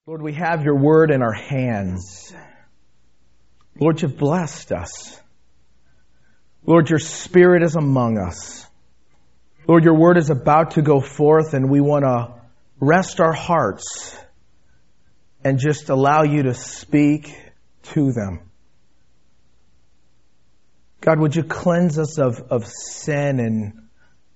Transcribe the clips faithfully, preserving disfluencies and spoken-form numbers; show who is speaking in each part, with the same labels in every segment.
Speaker 1: Lord, we have your word in our hands. Lord, you've blessed us. Lord, your Spirit is among us. Lord, your word is about to go forth, and we want to rest our hearts and just allow you to speak to them. God, would you cleanse us of, of sin and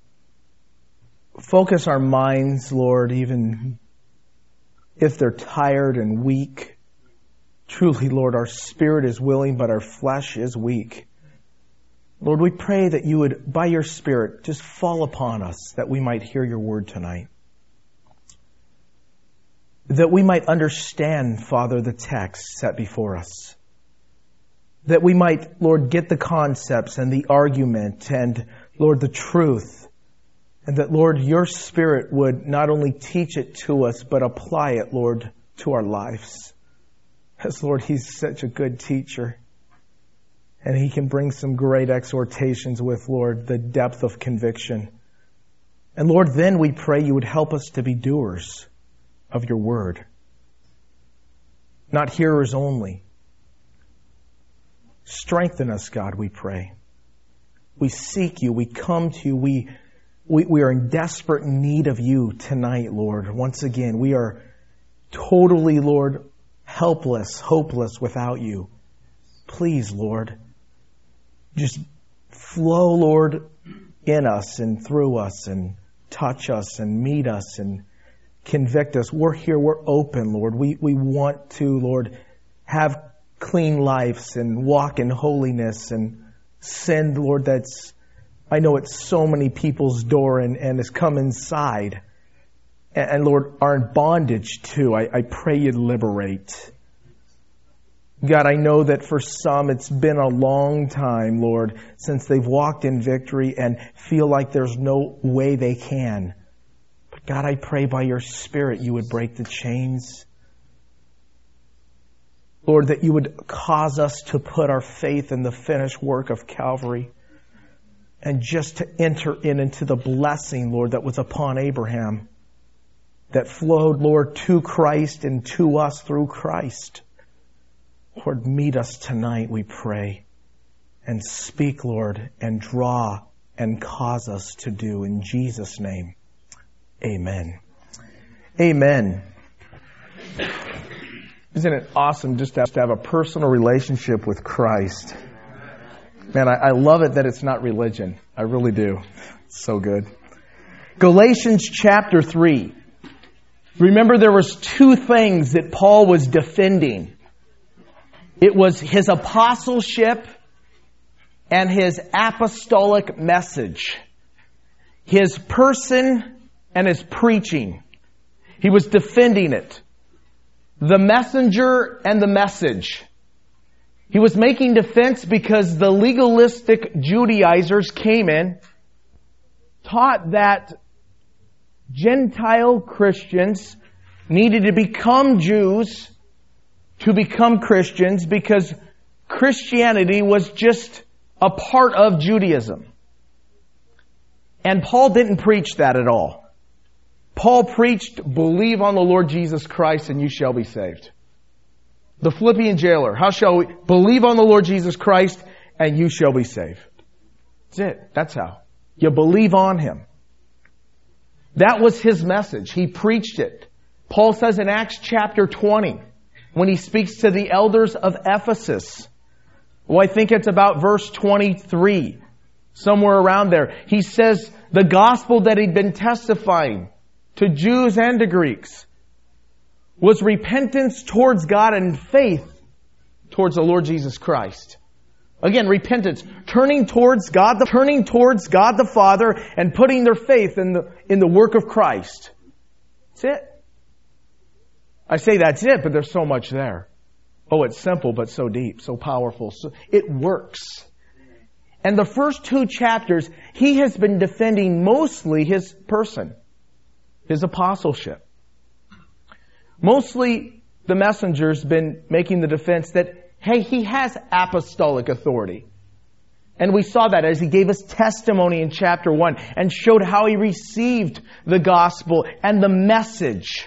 Speaker 1: focus our minds, Lord, even if they're tired and weak. Truly, Lord, our spirit is willing, but our flesh is weak. Lord, we pray that you would, by your Spirit, just fall upon us, that we might hear your word tonight. That we might understand, Father, the text set before us. That we might, Lord, get the concepts and the argument and, Lord, the truth. And that, Lord, your Spirit would not only teach it to us, but apply it, Lord, to our lives. As, Lord, he's such a good teacher. And he can bring some great exhortations with, Lord, the depth of conviction. And, Lord, then we pray you would help us to be doers of your word. Not hearers only. Strengthen us, God, we pray. We seek you. We come to you. We We, we are in desperate need of you tonight, Lord. Once again, we are totally, Lord, helpless, hopeless without you. Please, Lord, just flow, Lord, in us and through us and touch us and meet us and convict us. We're here. We're open, Lord. We, we want to, Lord, have clean lives and walk in holiness and sin, Lord, that's I know it's so many people's door and, and has come inside. And, and Lord, are in bondage too. I, I pray you'd liberate. God, I know that for some it's been a long time, Lord, since they've walked in victory and feel like there's no way they can. But God, I pray by your Spirit you would break the chains. Lord, that you would cause us to put our faith in the finished work of Calvary. And just to enter in into the blessing, Lord, that was upon Abraham. That flowed, Lord, to Christ and to us through Christ. Lord, meet us tonight, we pray. And speak, Lord, and draw and cause us to do. In Jesus' name, amen. Amen. Isn't it awesome just to have, to have a personal relationship with Christ? Man, I, I love it that it's not religion. I really do. It's so good. Galatians chapter three. Remember, there was two things that Paul was defending. It was his apostleship and his apostolic message. His person and his preaching. He was defending it. The messenger and the message. He was making defense because the legalistic Judaizers came in, taught that Gentile Christians needed to become Jews to become Christians because Christianity was just a part of Judaism. And Paul didn't preach that at all. Paul preached, believe on the Lord Jesus Christ and you shall be saved. The Philippian jailer, how shall we believe on the Lord Jesus Christ and you shall be saved? That's it. That's how. You believe on Him. That was his message. He preached it. Paul says in Acts chapter twenty, when he speaks to the elders of Ephesus, well, I think it's about verse twenty-three, somewhere around there. He says the gospel that he'd been testifying to Jews and to Greeks was repentance towards God and faith towards the Lord Jesus Christ. Again, repentance, turning towards God, the, turning towards God the Father and putting their faith in the, in the work of Christ. That's it. I say that's it, but there's so much there. Oh, it's simple, but so deep, so powerful. So it works. And the first two chapters, he has been defending mostly his person, his apostleship. Mostly the messenger's been making the defense that, hey, he has apostolic authority. And we saw that as he gave us testimony in chapter one and showed how he received the gospel and the message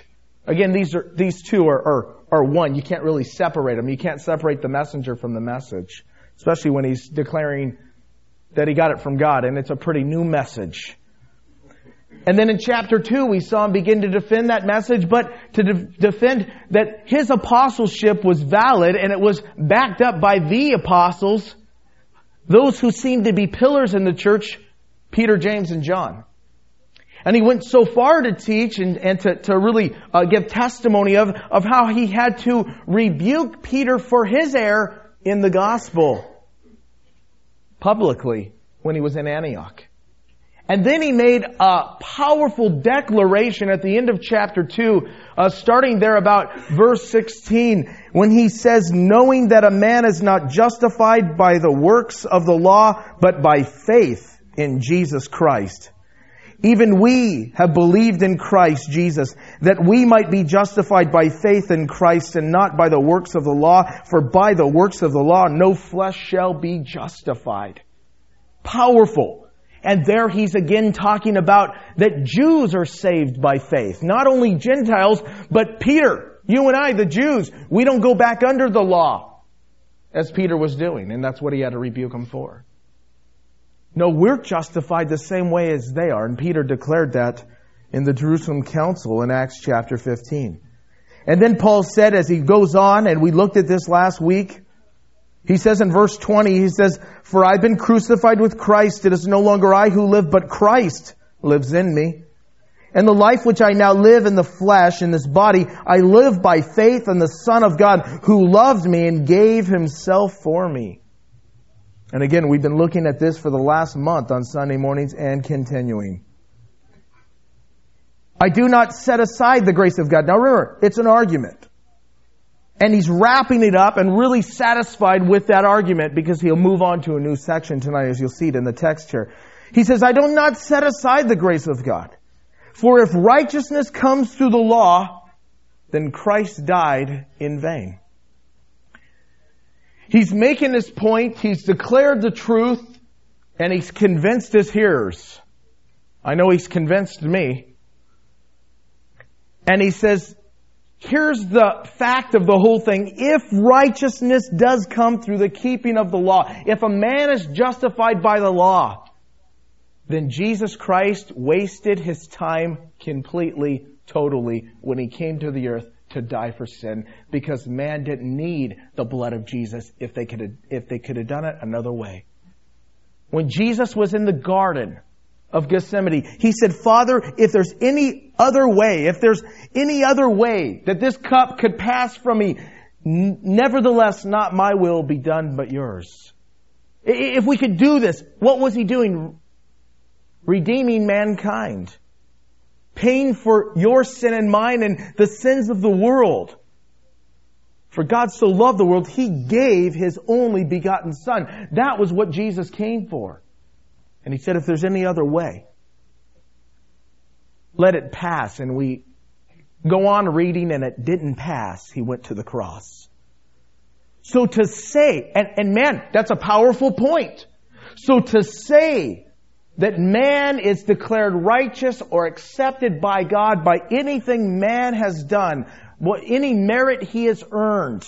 Speaker 1: Again, these are these two are, are, are one. You can't really separate them. You can't separate the messenger from the message, especially when he's declaring that he got it from God, and it's a pretty new message. And then in chapter two, we saw him begin to defend that message, but to de- defend that his apostleship was valid, and it was backed up by the apostles, those who seemed to be pillars in the church, Peter, James, and John. And he went so far to teach and, and to, to really uh, give testimony of, of how he had to rebuke Peter for his error in the gospel publicly when he was in Antioch. And then he made a powerful declaration at the end of chapter two, uh, starting there about verse sixteen, when he says, knowing that a man is not justified by the works of the law, but by faith in Jesus Christ. Even we have believed in Christ Jesus, that we might be justified by faith in Christ and not by the works of the law. For by the works of the law, no flesh shall be justified. Powerful. And there he's again talking about that Jews are saved by faith. Not only Gentiles, but Peter, you and I, the Jews, we don't go back under the law, as Peter was doing. And that's what he had to rebuke them for. No, we're justified the same way as they are. And Peter declared that in the Jerusalem Council in Acts chapter fifteen. And then Paul said, as he goes on, and we looked at this last week, he says in verse twenty, he says, for I've been crucified with Christ. It is no longer I who live, but Christ lives in me. And the life which I now live in the flesh, in this body, I live by faith in the Son of God, who loved me and gave himself for me. And again, we've been looking at this for the last month on Sunday mornings and continuing. I do not set aside the grace of God. Now remember, it's an argument. And he's wrapping it up and really satisfied with that argument, because he'll move on to a new section tonight, as you'll see it in the text here. He says, I do not set aside the grace of God. For if righteousness comes through the law, then Christ died in vain. He's making his point, he's declared the truth, and he's convinced his hearers. I know he's convinced me. And he says, here's the fact of the whole thing. If righteousness does come through the keeping of the law, if a man is justified by the law, then Jesus Christ wasted his time completely, totally, when he came to the earth to die for sin, because man didn't need the blood of Jesus if they could have, if they could have done it another way. When Jesus was in the Garden of Gethsemane, he said, Father, if there's any other way, if there's any other way that this cup could pass from me, n- nevertheless, not my will be done, but yours. If we could do this, what was he doing? Redeeming mankind. Paying for your sin and mine and the sins of the world. For God so loved the world, he gave his only begotten Son. That was what Jesus came for. And he said, if there's any other way, let it pass. And we go on reading, and it didn't pass. He went to the cross. So to say, and, and man, that's a powerful point. So to say that man is declared righteous or accepted by God by anything man has done, what any merit he has earned,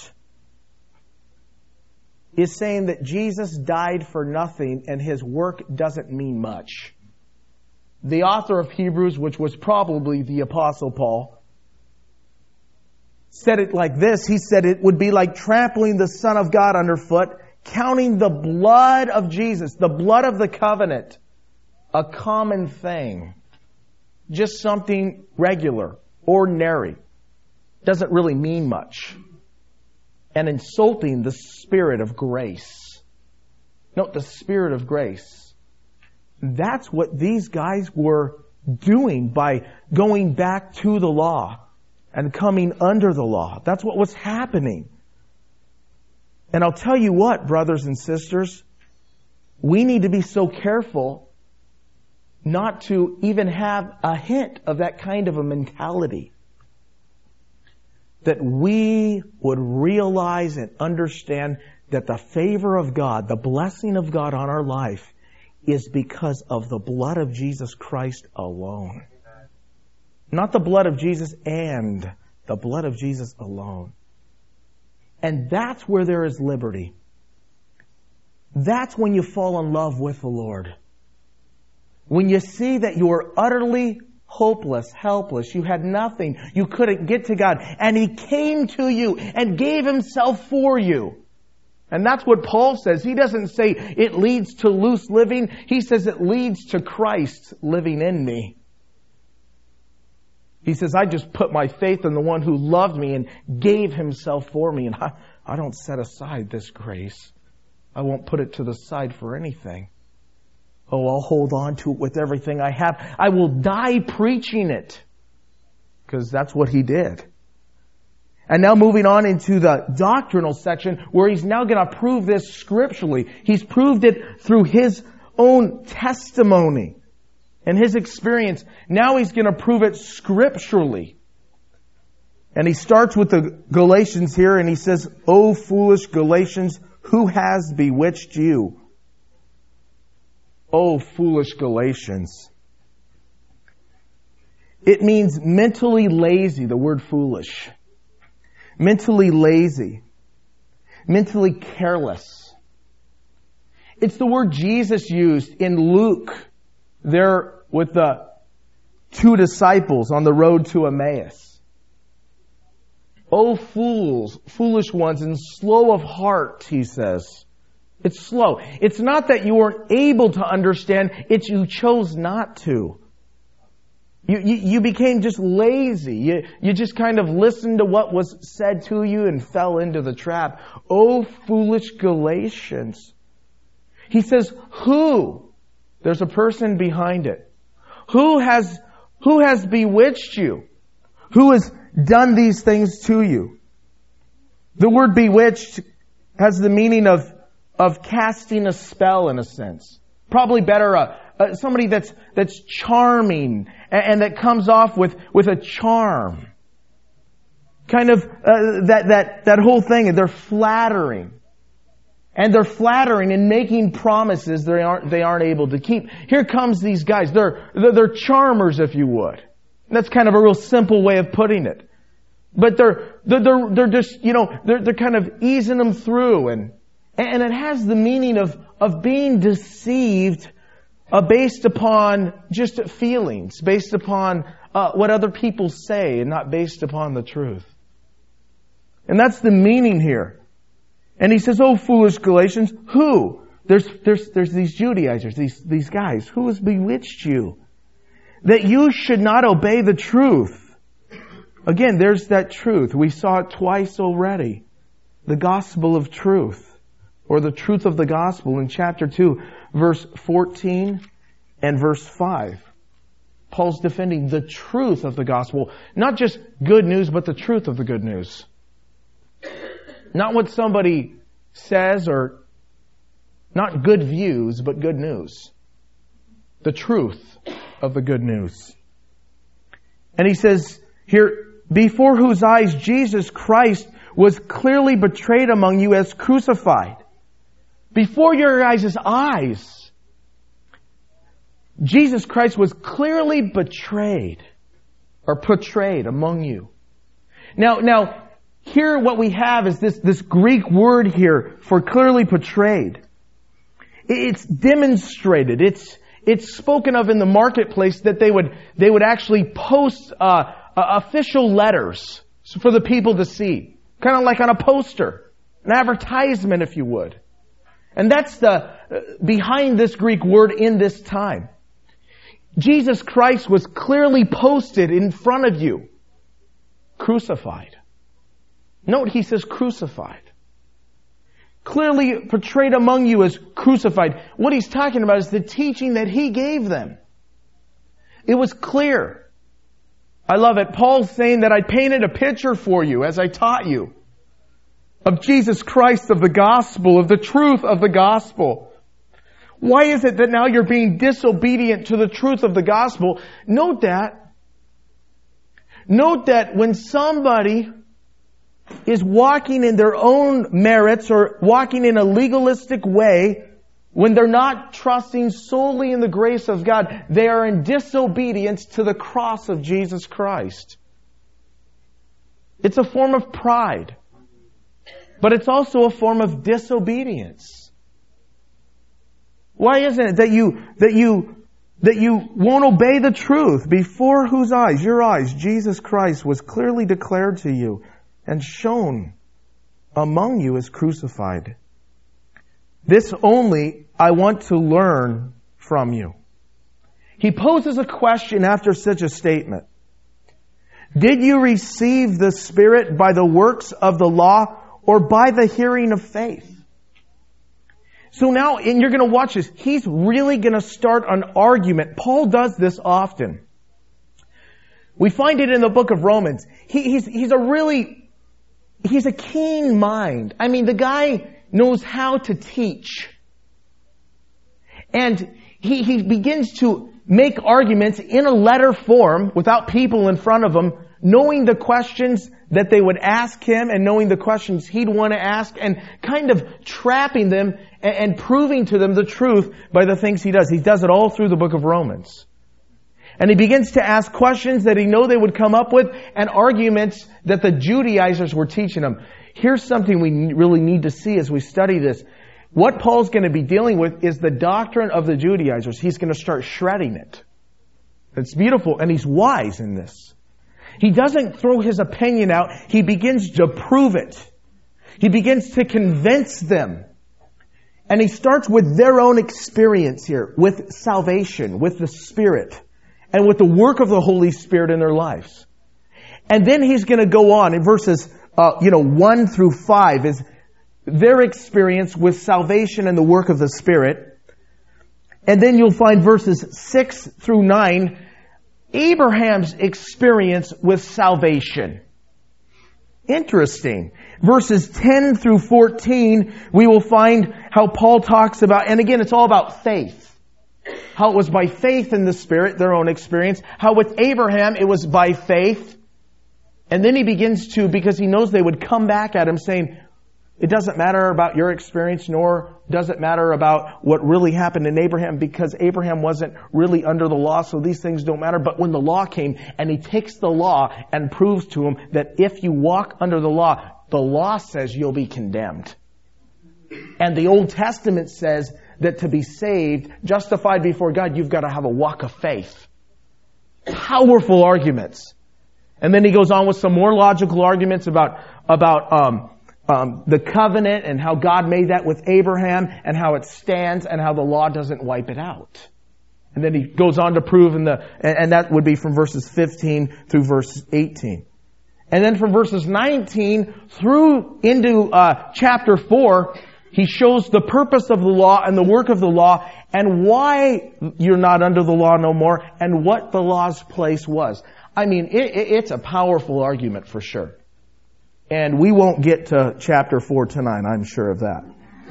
Speaker 1: is saying that Jesus died for nothing and his work doesn't mean much. The author of Hebrews, which was probably the Apostle Paul, said it like this. He said it would be like trampling the Son of God underfoot, counting the blood of Jesus, the blood of the covenant, a common thing. Just something regular, ordinary. Doesn't really mean much. And insulting the Spirit of grace. Note the Spirit of grace. That's what these guys were doing by going back to the law and coming under the law. That's what was happening. And I'll tell you what, brothers and sisters, we need to be so careful not to even have a hint of that kind of a mentality. That we would realize and understand that the favor of God, the blessing of God on our life, is because of the blood of Jesus Christ alone. Not the blood of Jesus and The blood of Jesus alone. And that's where there is liberty. That's when you fall in love with the Lord. When you see that you are utterly hopeless, helpless, you had nothing, you couldn't get to God, and He came to you and gave Himself for you. And that's what Paul says. He doesn't say it leads to loose living. He says it leads to Christ living in me. He says, I just put my faith in the one who loved me and gave Himself for me. And I, I don't set aside this grace. I won't put it to the side for anything. Oh, I'll hold on to it with everything I have. I will die preaching it. Because that's what He did. And now moving on into the doctrinal section where he's now going to prove this scripturally. He's proved it through his own testimony and his experience. Now he's going to prove it scripturally. And he starts with the Galatians here and he says, O foolish Galatians, who has bewitched you? O foolish Galatians. It means mentally lazy, the word foolish. Mentally lazy. Mentally careless. It's the word Jesus used in Luke there with the two disciples on the road to Emmaus. O fools, foolish ones, and slow of heart, he says. It's slow. It's not that you weren't able to understand, it's you chose not to. You, you, you became just lazy. You, you just kind of listened to what was said to you and fell into the trap. Oh, foolish Galatians. He says, who? There's a person behind it. Who has, who has bewitched you? Who has done these things to you? The word bewitched has the meaning of, of casting a spell in a sense. Probably better a, Uh, somebody that's that's charming and, and that comes off with, with a charm. Kind of uh, that that that whole thing, and they're flattering. And they're flattering and making promises they aren't they aren't able to keep. Here comes these guys. They're they're, they're charmers, if you would. And that's kind of a real simple way of putting it. But they're they're they're, they're just, you know, they're they're kind of easing them through, and and it has the meaning of of being deceived Uh, based upon just feelings, based upon uh, what other people say, and not based upon the truth. And that's the meaning here. And he says, "Oh, foolish Galatians, who?" There's there's there's these Judaizers, these these guys. Who has bewitched you, that you should not obey the truth? Again, there's that truth. We saw it twice already. The gospel of truth, or the truth of the gospel in chapter two. Verse fourteen and verse five. Paul's defending the truth of the gospel. Not just good news, but the truth of the good news. Not what somebody says, or not good views, but good news. The truth of the good news. And he says here, before whose eyes Jesus Christ was clearly betrayed among you as crucified. Before your guys' eyes, Jesus Christ was clearly betrayed or portrayed among you. Now, now, here what we have is this, this Greek word here for clearly portrayed. It's demonstrated. It's, it's spoken of in the marketplace that they would, they would actually post uh, uh, official letters for the people to see. Kind of like on a poster, an advertisement, if you would. And that's the uh, behind this Greek word in this time. Jesus Christ was clearly posted in front of you. Crucified. Note he says crucified. Clearly portrayed among you as crucified. What he's talking about is the teaching that he gave them. It was clear. I love it. Paul's saying that I painted a picture for you as I taught you. Of Jesus Christ, of the gospel, of the truth of the gospel. Why is it that now you're being disobedient to the truth of the gospel? Note that. Note that when somebody is walking in their own merits or walking in a legalistic way, when they're not trusting solely in the grace of God, they are in disobedience to the cross of Jesus Christ. It's a form of pride. But it's also a form of disobedience. Why isn't it that you, that you, that you won't obey the truth before whose eyes, your eyes, Jesus Christ was clearly declared to you and shown among you as crucified? This only I want to learn from you. He poses a question after such a statement. Did you receive the Spirit by the works of the law or by the hearing of faith? So now, and you're going to watch this, he's really going to start an argument. Paul does this often. We find it in the book of Romans. He, he's, he's a really, he's a keen mind. I mean, the guy knows how to teach. And he, he begins to make arguments in a letter form without people in front of him, knowing the questions that they would ask him and knowing the questions he'd want to ask and kind of trapping them and, and proving to them the truth by the things he does. He does it all through the book of Romans. And he begins to ask questions that he know they would come up with and arguments that the Judaizers were teaching him. Here's something we really need to see as we study this. What Paul's going to be dealing with is the doctrine of the Judaizers. He's going to start shredding it. It's beautiful, and he's wise in this. He doesn't throw his opinion out. He begins to prove it. He begins to convince them. And he starts with their own experience here, with salvation, with the Spirit, and with the work of the Holy Spirit in their lives. And then he's going to go on in verses, uh, you know, one through five is their experience with salvation and the work of the Spirit. And then you'll find verses six through nine, Abraham's experience with salvation. Interesting. Verses ten through fourteen, we will find how Paul talks about, and again, it's all about faith. How it was by faith in the Spirit, their own experience. How with Abraham, it was by faith. And then he begins to, because he knows they would come back at him saying, it doesn't matter about your experience, nor does it matter about what really happened in Abraham, because Abraham wasn't really under the law, so these things don't matter. But when the law came, and he takes the law and proves to him that if you walk under the law, the law says you'll be condemned. And the Old Testament says that to be saved, justified before God, you've got to have a walk of faith. Powerful arguments. And then he goes on with some more logical arguments about, about, um, Um, the covenant and how God made that with Abraham and how it stands and how the law doesn't wipe it out. And then he goes on to prove in the, and, and that would be from verses fifteen through verse eighteen. And then from verses nineteen through into uh, chapter four, he shows the purpose of the law and the work of the law and why you're not under the law no more and what the law's place was. I mean, it, it, it's a powerful argument for sure. And we won't get to chapter four tonight, I'm sure of that.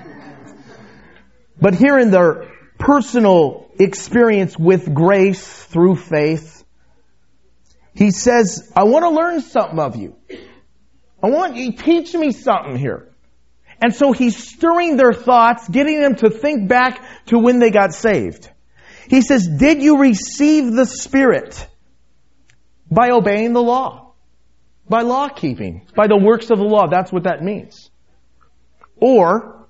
Speaker 1: But here in their personal experience with grace through faith, he says, I want to learn something of you. I want you to teach me something here. And so he's stirring their thoughts, getting them to think back to when they got saved. He says, did you receive the Spirit by obeying the law? By law keeping, by the works of the law. That's what that means. Or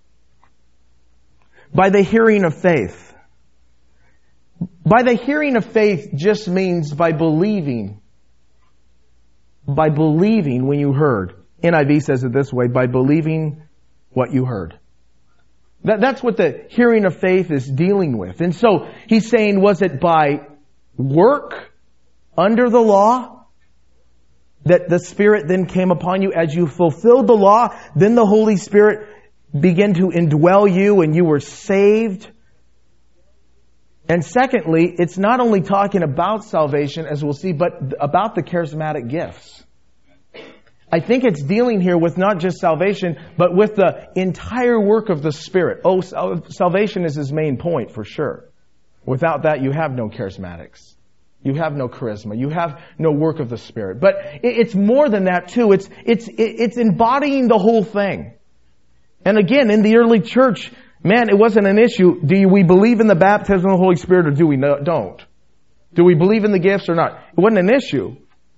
Speaker 1: by the hearing of faith. By the hearing of faith just means by believing. By believing when you heard. N I V says it this way, by believing what you heard. That, that's what the hearing of faith is dealing with. And so he's saying, was it by work under the law? That the Spirit then came upon you as you fulfilled the law, then the Holy Spirit began to indwell you and you were saved. And secondly, it's not only talking about salvation, as we'll see, but about the charismatic gifts. I think it's dealing here with not just salvation, but with the entire work of the Spirit. Oh, salvation is his main point for sure. Without that, you have no charismatics. You have no charisma. You have no work of the Spirit. But it's more than that too. It's, it's, it's embodying the whole thing. And again, in the early church, man, it wasn't an issue. Do we believe in the baptism of the Holy Spirit or do we not, don't? Do we believe in the gifts or not? It wasn't an issue.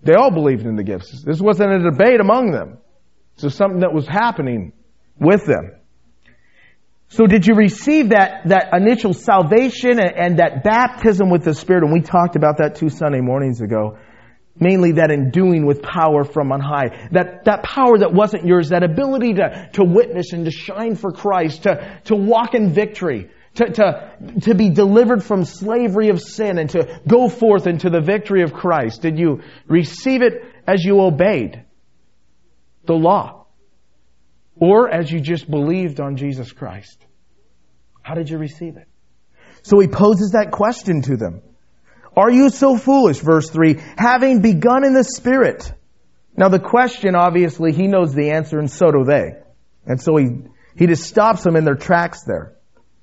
Speaker 1: They all believed in the gifts. This wasn't a debate among them. This was something that was happening with them. So did you receive that, that initial salvation and, and that baptism with the Spirit? And we talked about that two Sunday mornings ago. Mainly that enduing with power from on high. That, that power that wasn't yours. That ability to, to witness and to shine for Christ. To, to walk in victory. To, to, to be delivered from slavery of sin and to go forth into the victory of Christ. Did you receive it as you obeyed the law? Or as you just believed on Jesus Christ? How did you receive it? So he poses that question to them. Are you so foolish, verse three, having begun in the Spirit? Now the question, obviously, he knows the answer and so do they. And so he, he just stops them in their tracks there.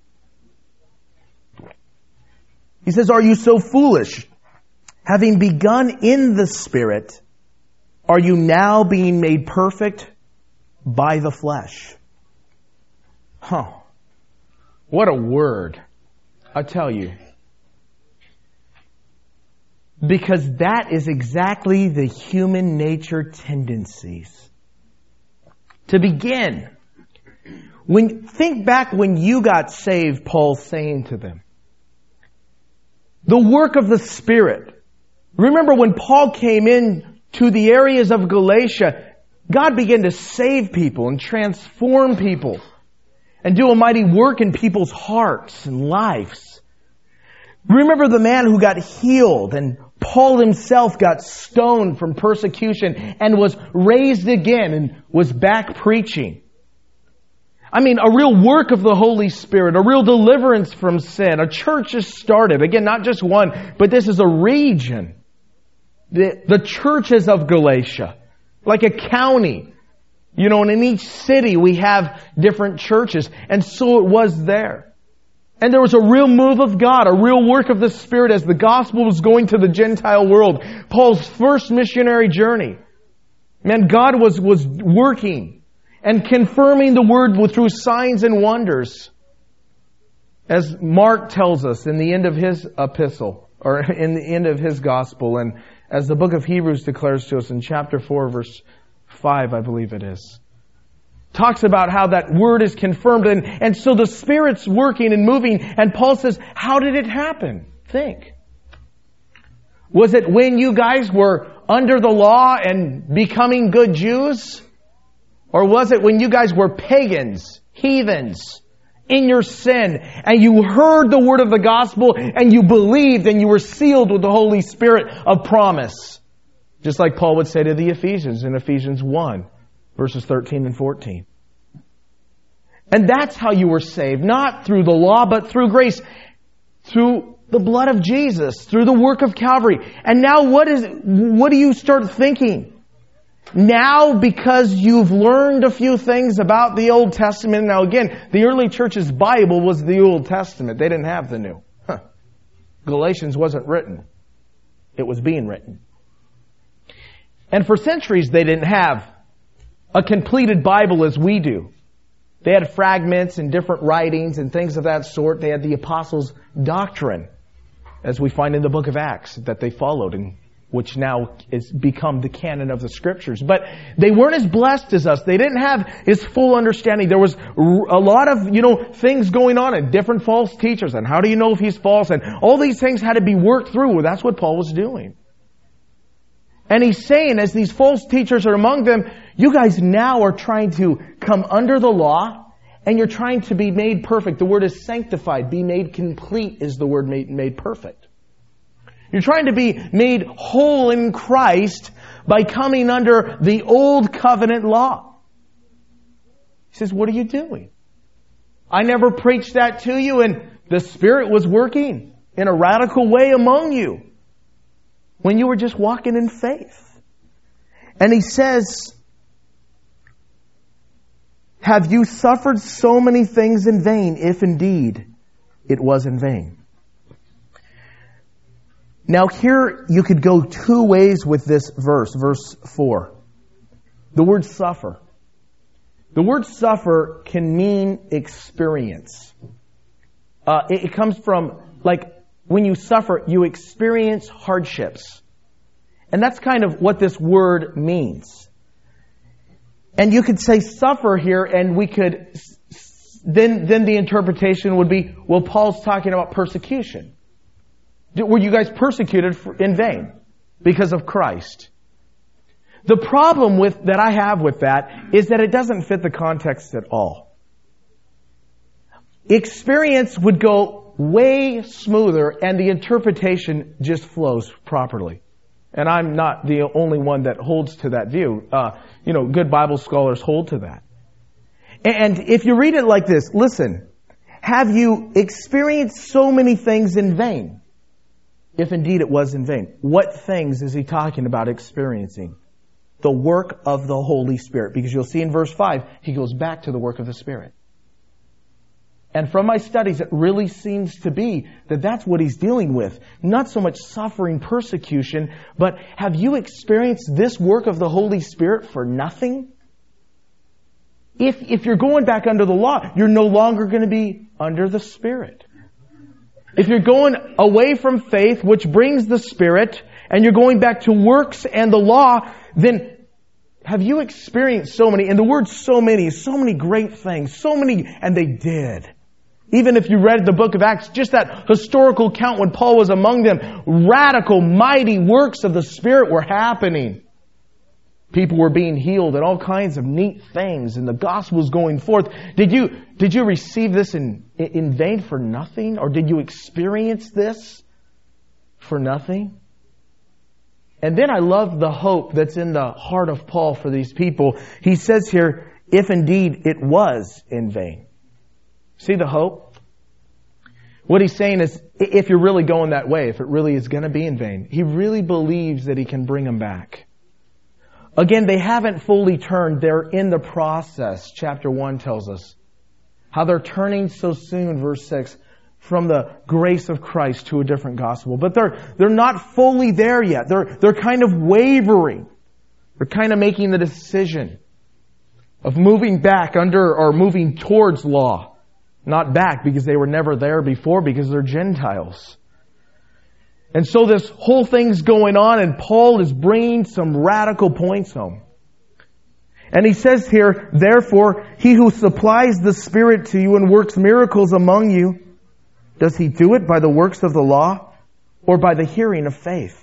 Speaker 1: He says, are you so foolish? Having begun in the Spirit, are you now being made perfect by the flesh? Huh. What a word. I tell you. Because that is exactly the human nature tendencies. To begin, when think back when you got saved, Paul's saying to them. The work of the Spirit. Remember when Paul came in to the areas of Galatia, God began to save people and transform people and do a mighty work in people's hearts and lives. Remember the man who got healed, and Paul himself got stoned from persecution and was raised again and was back preaching. I mean, a real work of the Holy Spirit, a real deliverance from sin. A church is started. Again, not just one, but this is a region. The, the churches of Galatia. Like a county. You know, and in each city we have different churches. And so it was there. And there was a real move of God, a real work of the Spirit as the gospel was going to the Gentile world. Paul's first missionary journey. Man, God was, was working and confirming the word through signs and wonders. As Mark tells us in the end of his epistle, or in the end of his gospel, and as the book of Hebrews declares to us in chapter four, verse five, I believe it is. Talks about how that word is confirmed. And, and so the Spirit's working and moving. And Paul says, how did it happen? Think. Was it when you guys were under the law and becoming good Jews? Or was it when you guys were pagans, heathens, in your sin, and you heard the word of the gospel, and you believed, and you were sealed with the Holy Spirit of promise? Just like Paul would say to the Ephesians in Ephesians one. Verses thirteen and fourteen. And that's how you were saved. Not through the law, but through grace. Through the blood of Jesus. Through the work of Calvary. And now what is, what do you start thinking? Now, because you've learned a few things about the Old Testament. Now again, the early church's Bible was the Old Testament. They didn't have the New. Huh. Galatians wasn't written. It was being written. And for centuries they didn't have a completed Bible as we do. They had fragments and different writings and things of that sort. They had the apostles' doctrine, as we find in the book of Acts, that they followed, and which now has become the canon of the Scriptures. But they weren't as blessed as us. They didn't have his full understanding. There was a lot of, you know, things going on and different false teachers. And how do you know if he's false? And all these things had to be worked through. Well, that's what Paul was doing. And he's saying, as these false teachers are among them, you guys now are trying to come under the law, and you're trying to be made perfect. The word is sanctified. Be made complete is the word made, made perfect. You're trying to be made whole in Christ by coming under the old covenant law. He says, what are you doing? I never preached that to you, and the Spirit was working in a radical way among you when you were just walking in faith. And he says, have you suffered so many things in vain, if indeed it was in vain? Now here you could go two ways with this verse, verse four. The word suffer. The word suffer can mean experience. Uh, it, it comes from, like, when you suffer, you experience hardships. And that's kind of what this word means. And you could say suffer here, and we could, then, then the interpretation would be, well, Paul's talking about persecution. Were you guys persecuted in vain because of Christ? The problem with, that I have with that is that it doesn't fit the context at all. Experience would go way smoother and the interpretation just flows properly. And I'm not the only one that holds to that view. Uh, you know, good Bible scholars hold to that. And if you read it like this, listen, have you experienced so many things in vain? If indeed it was in vain. What things is he talking about experiencing? The work of the Holy Spirit. Because you'll see in verse five, he goes back to the work of the Spirit. And from my studies, it really seems to be that that's what he's dealing with. Not so much suffering, persecution, but have you experienced this work of the Holy Spirit for nothing? If, if you're going back under the law, you're no longer going to be under the Spirit. If you're going away from faith, which brings the Spirit, and you're going back to works and the law, then have you experienced so many, and the word so many, so many great things, so many, and they did. Even if you read the book of Acts, just that historical count when Paul was among them, radical, mighty works of the Spirit were happening. People were being healed and all kinds of neat things, and the gospel was going forth. Did you, did you receive this in, in vain for nothing? Or did you experience this for nothing? And then I love the hope that's in the heart of Paul for these people. He says here, if indeed it was in vain. See the hope? What he's saying is, if you're really going that way, if it really is going to be in vain, he really believes that he can bring them back. Again, they haven't fully turned. They're in the process. Chapter one tells us how they're turning so soon, verse six, from the grace of Christ to a different gospel. But they're, they're not fully there yet. They're, they're kind of wavering. They're kind of making the decision of moving back under or moving towards law. Not back because they were never there before because they're Gentiles. And so this whole thing's going on and Paul is bringing some radical points home. And he says here, therefore, he who supplies the Spirit to you and works miracles among you, does he do it by the works of the law or by the hearing of faith?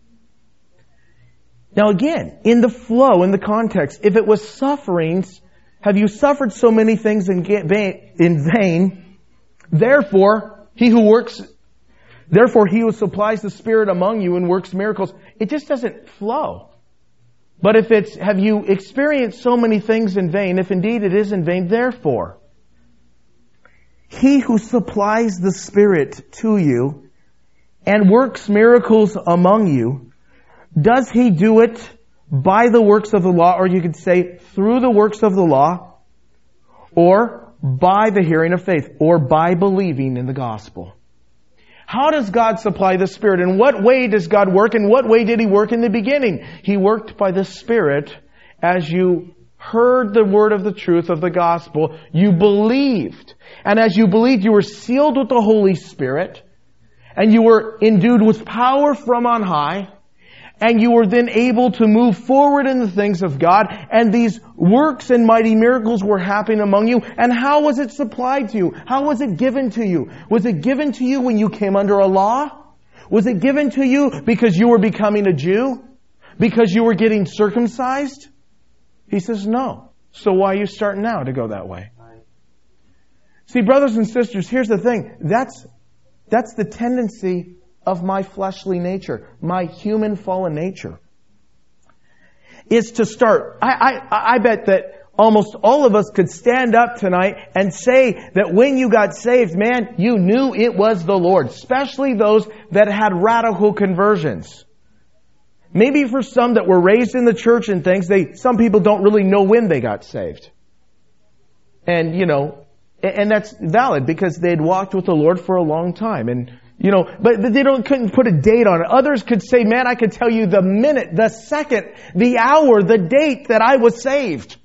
Speaker 1: Now again, in the flow, in the context, if it was sufferings, have you suffered so many things in vain? Therefore, he who works, therefore he who supplies the Spirit among you and works miracles, it just doesn't flow. But if it's, have you experienced so many things in vain? If indeed it is in vain, therefore, he who supplies the Spirit to you and works miracles among you, does he do it by the works of the law, or you could say through the works of the law, or by the hearing of faith, or by believing in the gospel? How does God supply the Spirit? In what way does God work? In what way did He work in the beginning? He worked by the Spirit as you heard the word of the truth of the gospel. You believed. And as you believed, you were sealed with the Holy Spirit. And you were endued with power from on high. And you were then able to move forward in the things of God. And these works and mighty miracles were happening among you. And how was it supplied to you? How was it given to you? Was it given to you when you came under a law? Was it given to you because you were becoming a Jew? Because you were getting circumcised? He says no. So why are you starting now to go that way? See, brothers and sisters, here's the thing. That's, that's the tendency of my fleshly nature, my human fallen nature, is to start. I, I, I bet that almost all of us could stand up tonight and say that when you got saved, man, you knew it was the Lord, especially those that had radical conversions. Maybe for some that were raised in the church and things, they, some people don't really know when they got saved. And, you know, and that's valid because they'd walked with the Lord for a long time. And, you know, but they don't, couldn't put a date on it. Others could say, man, I could tell you the minute, the second, the hour, the date that I was saved.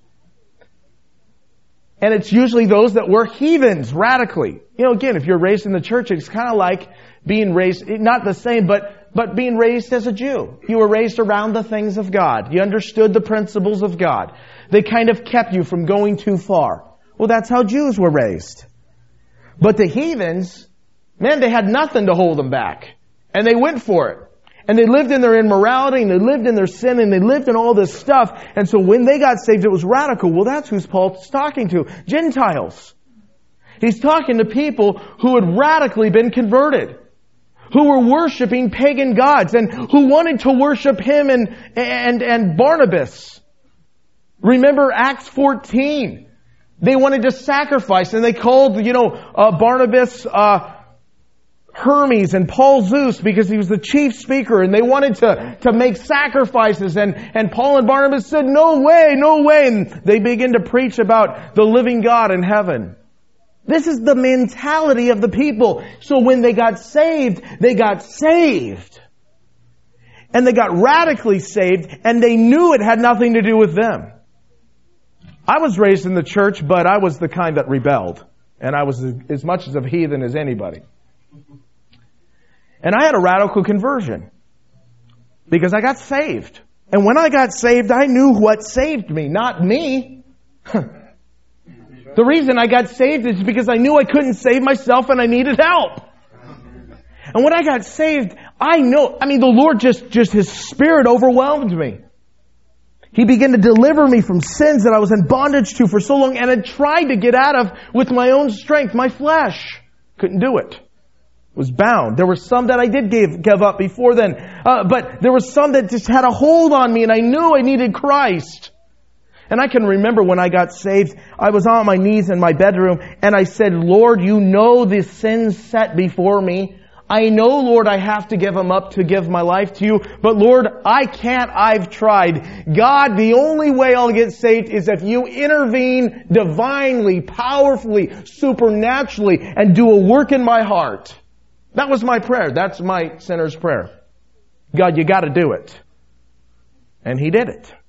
Speaker 1: And it's usually those that were heathens radically. You know, again, if you're raised in the church, it's kind of like being raised, not the same, but but, but being raised as a Jew. You were raised around the things of God. You understood the principles of God. They kind of kept you from going too far. Well, that's how Jews were raised. But the heathens, man, they had nothing to hold them back. And they went for it. And they lived in their immorality, and they lived in their sin, and they lived in all this stuff. And so when they got saved, it was radical. Well, that's who's Paul's talking to. Gentiles. He's talking to people who had radically been converted. Who were worshiping pagan gods, and who wanted to worship him and, and, and Barnabas. Remember Acts fourteen. They wanted to sacrifice, and they called, you know, uh, Barnabas, uh, Hermes and Paul Zeus because he was the chief speaker, and they wanted to, to make sacrifices, and, and Paul and Barnabas said, no way, no way, and they begin to preach about the living God in heaven. This is the mentality of the people. So when they got saved, they got saved. And they got radically saved, and they knew it had nothing to do with them. I was raised in the church, but I was the kind that rebelled. And I was as much as a heathen as anybody. And I had a radical conversion. Because I got saved. And when I got saved, I knew what saved me, not me. The reason I got saved is because I knew I couldn't save myself and I needed help. And when I got saved, I know, I mean, the Lord just, just His Spirit overwhelmed me. He began to deliver me from sins that I was in bondage to for so long and had tried to get out of with my own strength. My flesh couldn't do it. Was bound. There were some that I did give, give up before then. Uh, but there were some that just had a hold on me, and I knew I needed Christ. And I can remember when I got saved, I was on my knees in my bedroom, and I said, Lord, you know the sins set before me. I know, Lord, I have to give them up to give my life to you. But Lord, I can't. I've tried. God, the only way I'll get saved is if you intervene divinely, powerfully, supernaturally, and do a work in my heart. That was my prayer. That's my sinner's prayer. God, you got to do it. And He did it.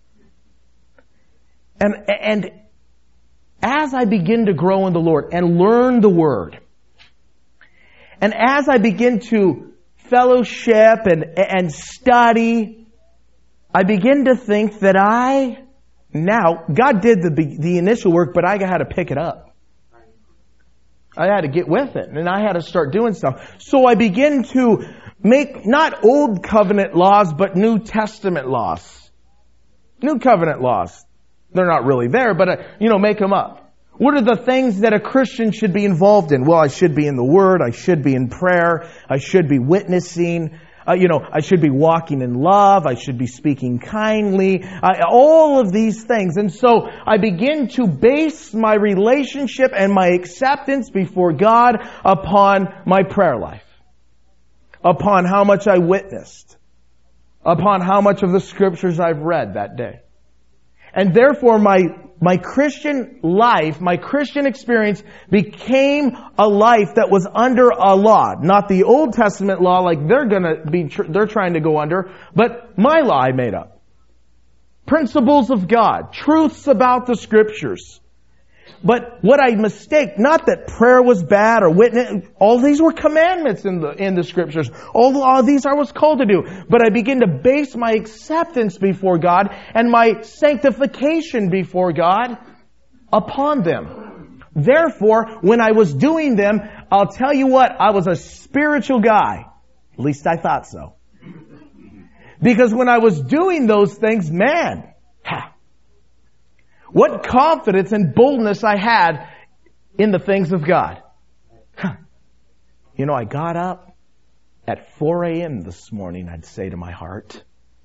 Speaker 1: And, and as I begin to grow in the Lord and learn the Word, and as I begin to fellowship and, and study, I begin to think that I, now, God did the, the initial work, but I had to pick it up. I had to get with it, and I had to start doing stuff. So I begin to make not Old Covenant laws, but New Testament laws. New Covenant laws. They're not really there, but, uh, you know, make them up. What are the things that a Christian should be involved in? Well, I should be in the Word. I should be in prayer. I should be witnessing. Uh, you know, I should be walking in love. I should be speaking kindly. Uh, all of these things. And so I begin to base my relationship and my acceptance before God upon my prayer life. Upon how much I witnessed. Upon how much of the Scriptures I've read that day. And therefore my My Christian life, my Christian experience became a life that was under a law. Not the Old Testament law like they're gonna be, they're trying to go under, but my law I made up. Principles of God, truths about the Scriptures. But what I mistake, not that prayer was bad or witness, all these were commandments in the, in the Scriptures. All, all these I was called to do. But I begin to base my acceptance before God and my sanctification before God upon them. Therefore, when I was doing them, I'll tell you what, I was a spiritual guy. At least I thought so. Because when I was doing those things, man, ha, what confidence and boldness I had in the things of God. Huh. You know, I got up at four a.m. this morning, I'd say to my heart.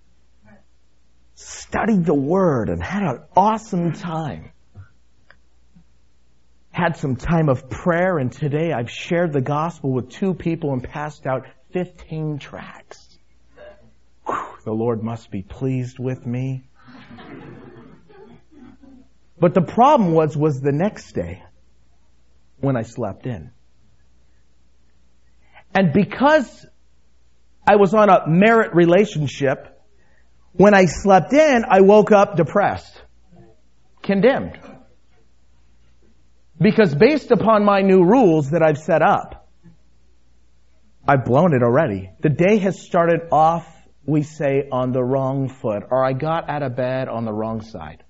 Speaker 1: Studied the Word and had an awesome time. Had some time of prayer, and today I've shared the gospel with two people and passed out fifteen tracts. Whew, the Lord must be pleased with me. But the problem was, was the next day when I slept in. And because I was on a merit relationship, when I slept in, I woke up depressed, condemned. Because based upon my new rules that I've set up, I've blown it already. The day has started off, we say, on the wrong foot, or I got out of bed on the wrong side.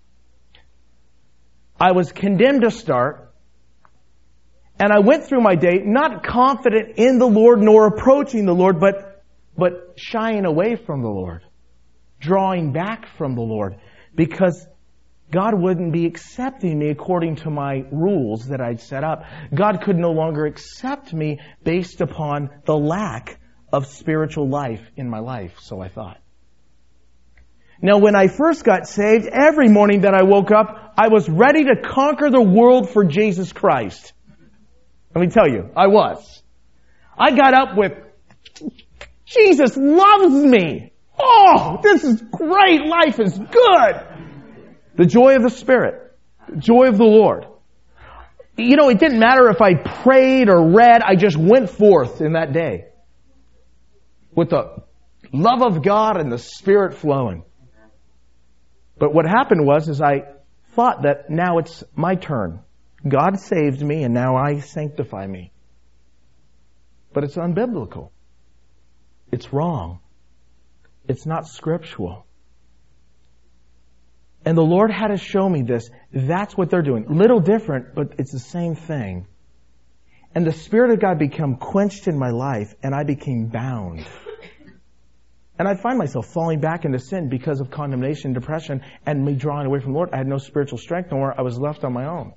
Speaker 1: I was condemned to start, and I went through my day not confident in the Lord nor approaching the Lord, but, but shying away from the Lord, drawing back from the Lord, because God wouldn't be accepting me according to my rules that I'd set up. God could no longer accept me based upon the lack of spiritual life in my life, so I thought. Now, when I first got saved, every morning that I woke up, I was ready to conquer the world for Jesus Christ. Let me tell you, I was. I got up with, Jesus loves me. Oh, this is great. Life is good. The joy of the Spirit. The joy of the Lord. You know, it didn't matter if I prayed or read. I just went forth in that day with the love of God and the Spirit flowing. But what happened was, is I thought that now it's my turn. God saved me and now I sanctify me. But it's unbiblical. It's wrong. It's not scriptural. And the Lord had to show me this. That's what they're doing. Little different, but it's the same thing. And the Spirit of God became quenched in my life, and I became bound. And I'd find myself falling back into sin because of condemnation, depression, and me drawing away from the Lord. I had no spiritual strength no more. I was left on my own.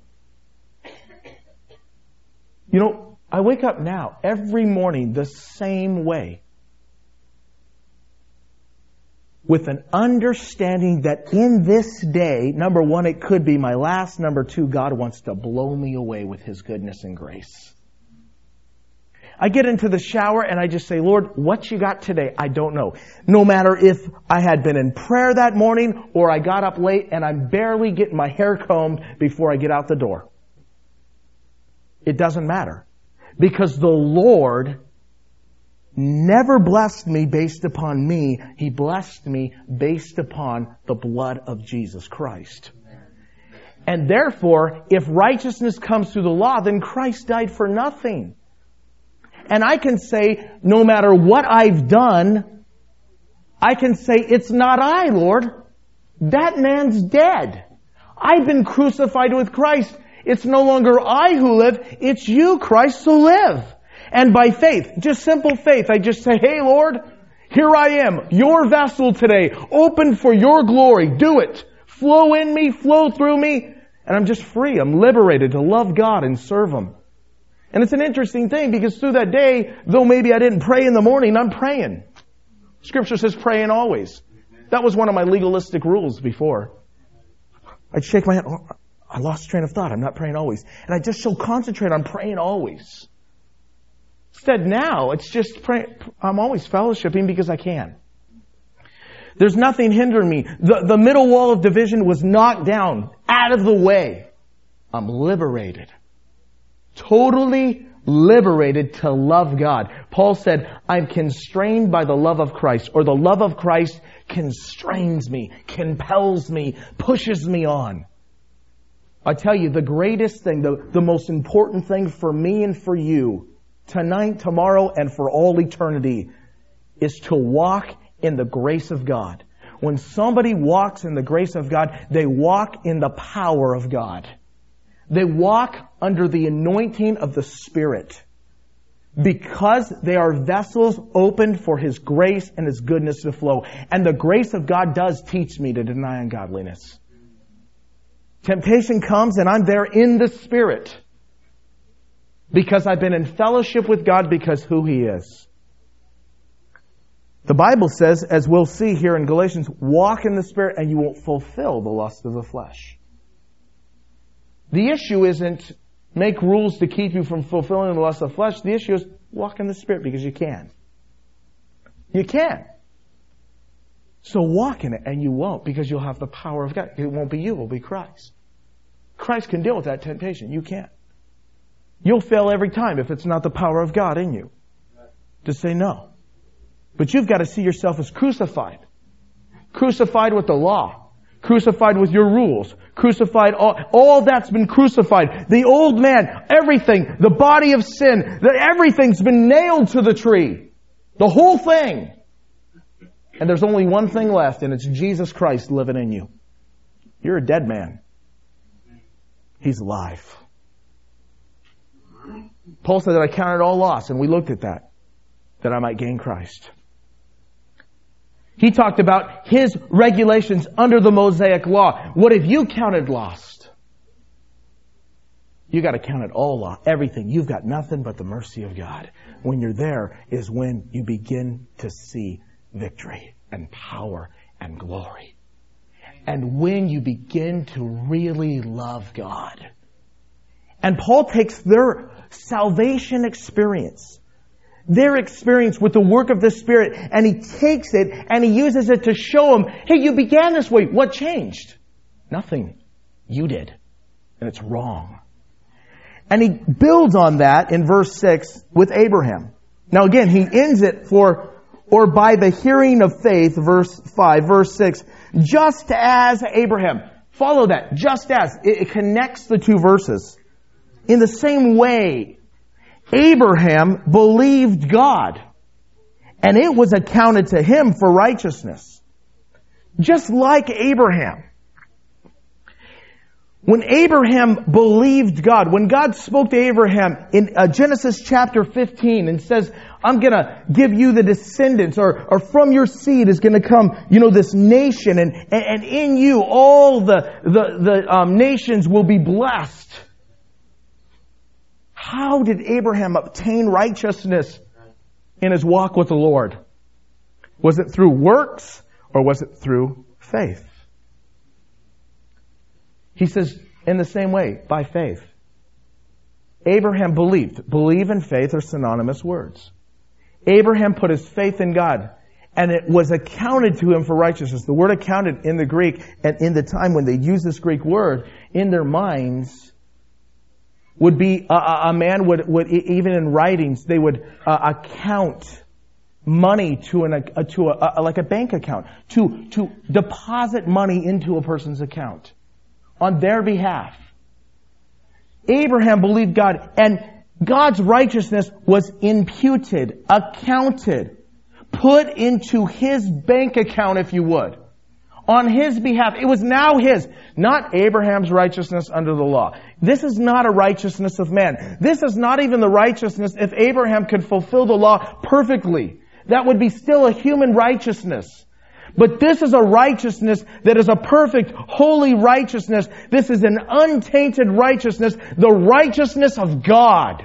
Speaker 1: You know, I wake up now every morning the same way, with an understanding that in this day, number one, it could be my last. Number two, God wants to blow me away with His goodness and grace. I get into the shower and I just say, Lord, what you got today? I don't know. No matter if I had been in prayer that morning or I got up late and I'm barely getting my hair combed before I get out the door. It doesn't matter. Because the Lord never blessed me based upon me. He blessed me based upon the blood of Jesus Christ. And therefore, if righteousness comes through the law, then Christ died for nothing. And I can say, no matter what I've done, I can say, it's not I, Lord. That man's dead. I've been crucified with Christ. It's no longer I who live, it's you, Christ, who live. And by faith, just simple faith, I just say, hey, Lord, here I am, your vessel today, open for your glory. Do it. Flow in me, flow through me. And I'm just free. I'm liberated to love God and serve Him. And it's an interesting thing because through that day, though maybe I didn't pray in the morning, I'm praying. Scripture says praying always. That was one of my legalistic rules before. I'd shake my head. Oh, I lost train of thought. I'm not praying always. And I just so concentrate on praying always. Instead now, it's just praying. I'm always fellowshipping because I can. There's nothing hindering me. The, the middle wall of division was knocked down, out of the way. I'm liberated. Totally liberated to love God. Paul said, I'm constrained by the love of Christ, or the love of Christ constrains me, compels me, pushes me on. I tell you, the greatest thing, the, the most important thing for me and for you, tonight, tomorrow, and for all eternity, is to walk in the grace of God. When somebody walks in the grace of God, they walk in the power of God. They walk under the anointing of the Spirit because they are vessels opened for His grace and His goodness to flow. And the grace of God does teach me to deny ungodliness. Temptation comes and I'm there in the Spirit because I've been in fellowship with God because who He is. The Bible says, as we'll see here in Galatians, walk in the Spirit and you won't fulfill the lust of the flesh. The issue isn't make rules to keep you from fulfilling the lust of the flesh. The issue is walk in the Spirit because you can. You can. So walk in it and you won't because you'll have the power of God. It won't be you, it will be Christ. Christ can deal with that temptation. You can't. You'll fail every time if it's not the power of God in you to say no. But you've got to see yourself as crucified. Crucified with the law. crucified with your rules, crucified, all, all that's been crucified. The old man, everything, the body of sin, the, everything's been nailed to the tree. The whole thing. And there's only one thing left, and it's Jesus Christ living in you. You're a dead man. He's alive. Paul said that I counted all loss, and we looked at that, that I might gain Christ. He talked about his regulations under the Mosaic law. What if you counted lost? You got to count it all lost. Everything. You've got nothing but the mercy of God. When you're there is when you begin to see victory and power and glory. And when you begin to really love God. And Paul takes their salvation experience, their experience with the work of the Spirit, and he takes it and he uses it to show them, hey, you began this way. What changed? Nothing. You did. And it's wrong. And he builds on that in verse six with Abraham. Now again, he ends it for, or by the hearing of faith, verse five, verse six, just as Abraham. Follow that. Just as. It, it connects the two verses. In the same way, Abraham believed God, and it was accounted to him for righteousness. Just like Abraham. When Abraham believed God, when God spoke to Abraham in uh, Genesis chapter fifteen and says, I'm going to give you the descendants, or, or from your seed is going to come, you know, this nation, and, and, and in you all the, the, the um, nations will be blessed. How did Abraham obtain righteousness in his walk with the Lord? Was it through works or was it through faith? He says, in the same way, by faith. Abraham believed. Believe and faith are synonymous words. Abraham put his faith in God, and it was accounted to him for righteousness. The word accounted in the Greek, and in the time when they used this Greek word, in their minds, would be a, a man would, would even in writings they would uh, account money to an uh, to a, a like a bank account, to to deposit money into a person's account on their behalf. Abraham believed God, and God's righteousness was imputed, accounted, put into his bank account, if you would. On his behalf. It was now his. Not Abraham's righteousness under the law. This is not a righteousness of man. This is not even the righteousness if Abraham could fulfill the law perfectly. That would be still a human righteousness. But this is a righteousness that is a perfect, holy righteousness. This is an untainted righteousness. The righteousness of God.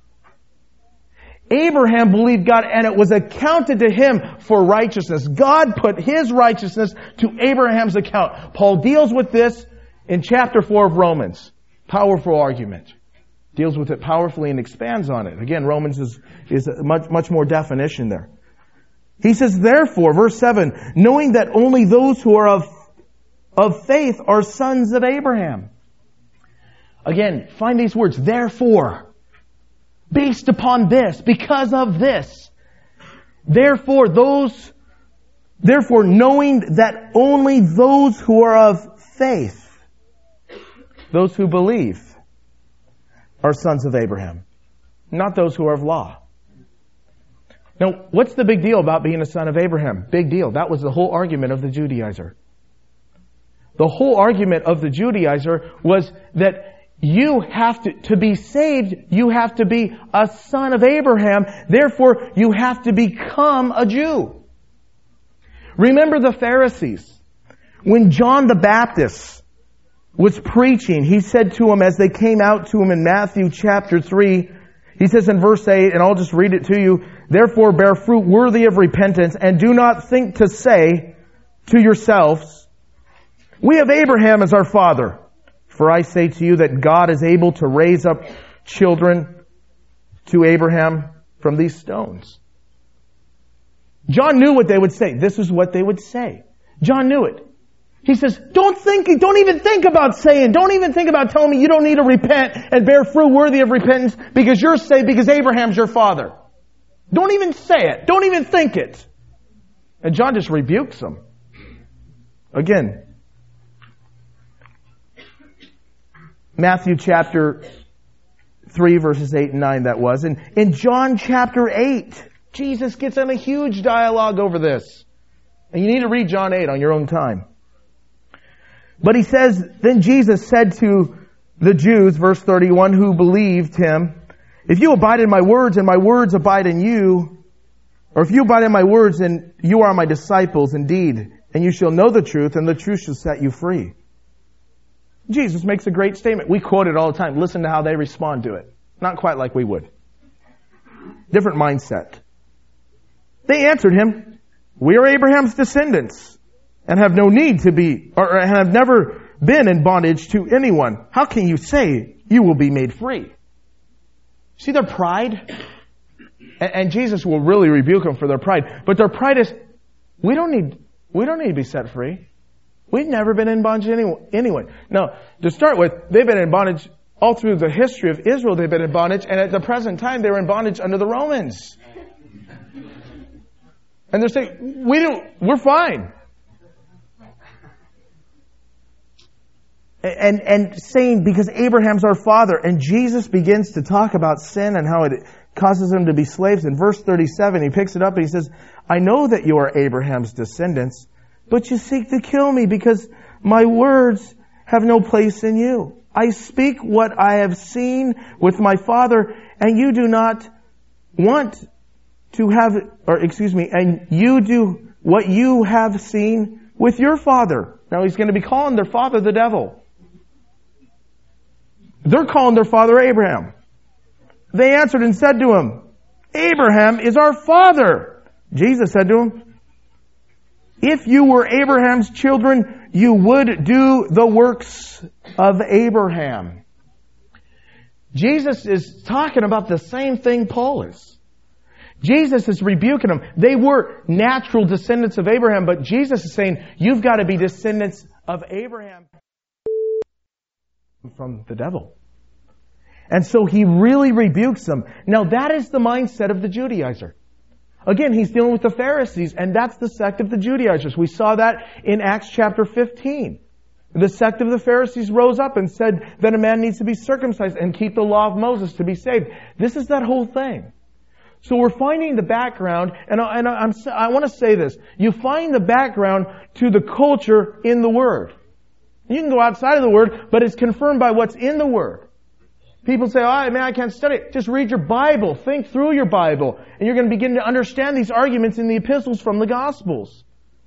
Speaker 1: Abraham believed God, and it was accounted to him for righteousness. God put his righteousness to Abraham's account. Paul deals with this in chapter four of Romans. Powerful argument. Deals with it powerfully and expands on it. Again, Romans is, is a much, much more definition there. He says, therefore, verse seven, knowing that only those who are of, of faith are sons of Abraham. Again, find these words, therefore. Based upon this, because of this. Therefore, those, therefore, knowing that only those who are of faith, those who believe, are sons of Abraham, not those who are of law. Now, what's the big deal about being a son of Abraham? Big deal. That was the whole argument of the Judaizer. The whole argument of the Judaizer was that you have to, to be saved, you have to be a son of Abraham. Therefore, you have to become a Jew. Remember the Pharisees. When John the Baptist was preaching, he said to them as they came out to him in Matthew chapter three, he says in verse eight, and I'll just read it to you, therefore bear fruit worthy of repentance, and do not think to say to yourselves, we have Abraham as our father. For I say to you that God is able to raise up children to Abraham from these stones. John knew what they would say. This is what they would say. John knew it. He says, don't think, don't even think about saying, don't even think about telling me you don't need to repent and bear fruit worthy of repentance because you're saved because Abraham's your father. Don't even say it. Don't even think it. And John just rebukes them. Again, Matthew chapter three, verses eight and nine, that was. And in John chapter eight, Jesus gets in a huge dialogue over this. And you need to read John eight on your own time. But he says, then Jesus said to the Jews, verse thirty-one, who believed him, if you abide in my words and my words abide in you, or if you abide in my words, then you are my disciples indeed, and you shall know the truth, and the truth shall set you free. Jesus makes a great statement. We quote it all the time. Listen to how they respond to it. Not quite like we would. Different mindset. They answered him, we are Abraham's descendants and have no need to be, or have never been in bondage to anyone. How can you say you will be made free? See their pride? And Jesus will really rebuke them for their pride. But their pride is, we don't need, we don't need to be set free. We've never been in bondage anyway. Now, to start with, they've been in bondage all through the history of Israel. They've been in bondage, and at the present time, they're in bondage under the Romans. And they're saying, we don't, we're fine. And, and saying, because Abraham's our father, and Jesus begins to talk about sin and how it causes them to be slaves. In verse thirty-seven, he picks it up and he says, I know that you are Abraham's descendants, but you seek to kill me because my words have no place in you. I speak what I have seen with my father, and you do not want to have, or excuse me, and you do what you have seen with your father. Now he's going to be calling their father the devil. They're calling their father Abraham. They answered and said to him, Abraham is our father. Jesus said to him, if you were Abraham's children, you would do the works of Abraham. Jesus is talking about the same thing Paul is. Jesus is rebuking them. They were natural descendants of Abraham, but Jesus is saying, you've got to be descendants of Abraham from the devil. And so he really rebukes them. Now that is the mindset of the Judaizer. Again, he's dealing with the Pharisees, and that's the sect of the Judaizers. We saw that in Acts chapter fifteen. The sect of the Pharisees rose up and said that a man needs to be circumcised and keep the law of Moses to be saved. This is that whole thing. So we're finding the background, and I, and I'm, I want to say this. You find the background to the culture in the Word. You can go outside of the Word, but it's confirmed by what's in the Word. People say, oh, man, I can't study it. Just read your Bible. Think through your Bible. And you're going to begin to understand these arguments in the epistles from the Gospels.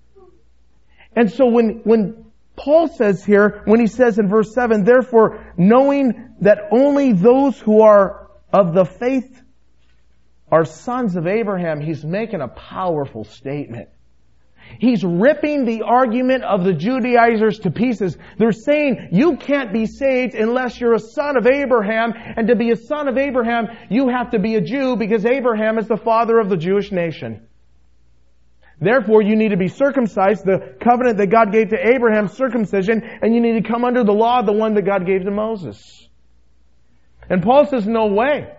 Speaker 1: And so when, when Paul says here, when he says in verse seven, therefore, knowing that only those who are of the faith are sons of Abraham, he's making a powerful statement. He's ripping the argument of the Judaizers to pieces. They're saying you can't be saved unless you're a son of Abraham. And to be a son of Abraham, you have to be a Jew because Abraham is the father of the Jewish nation. Therefore, you need to be circumcised, the covenant that God gave to Abraham, circumcision, and you need to come under the law, the one that God gave to Moses. And Paul says, no way.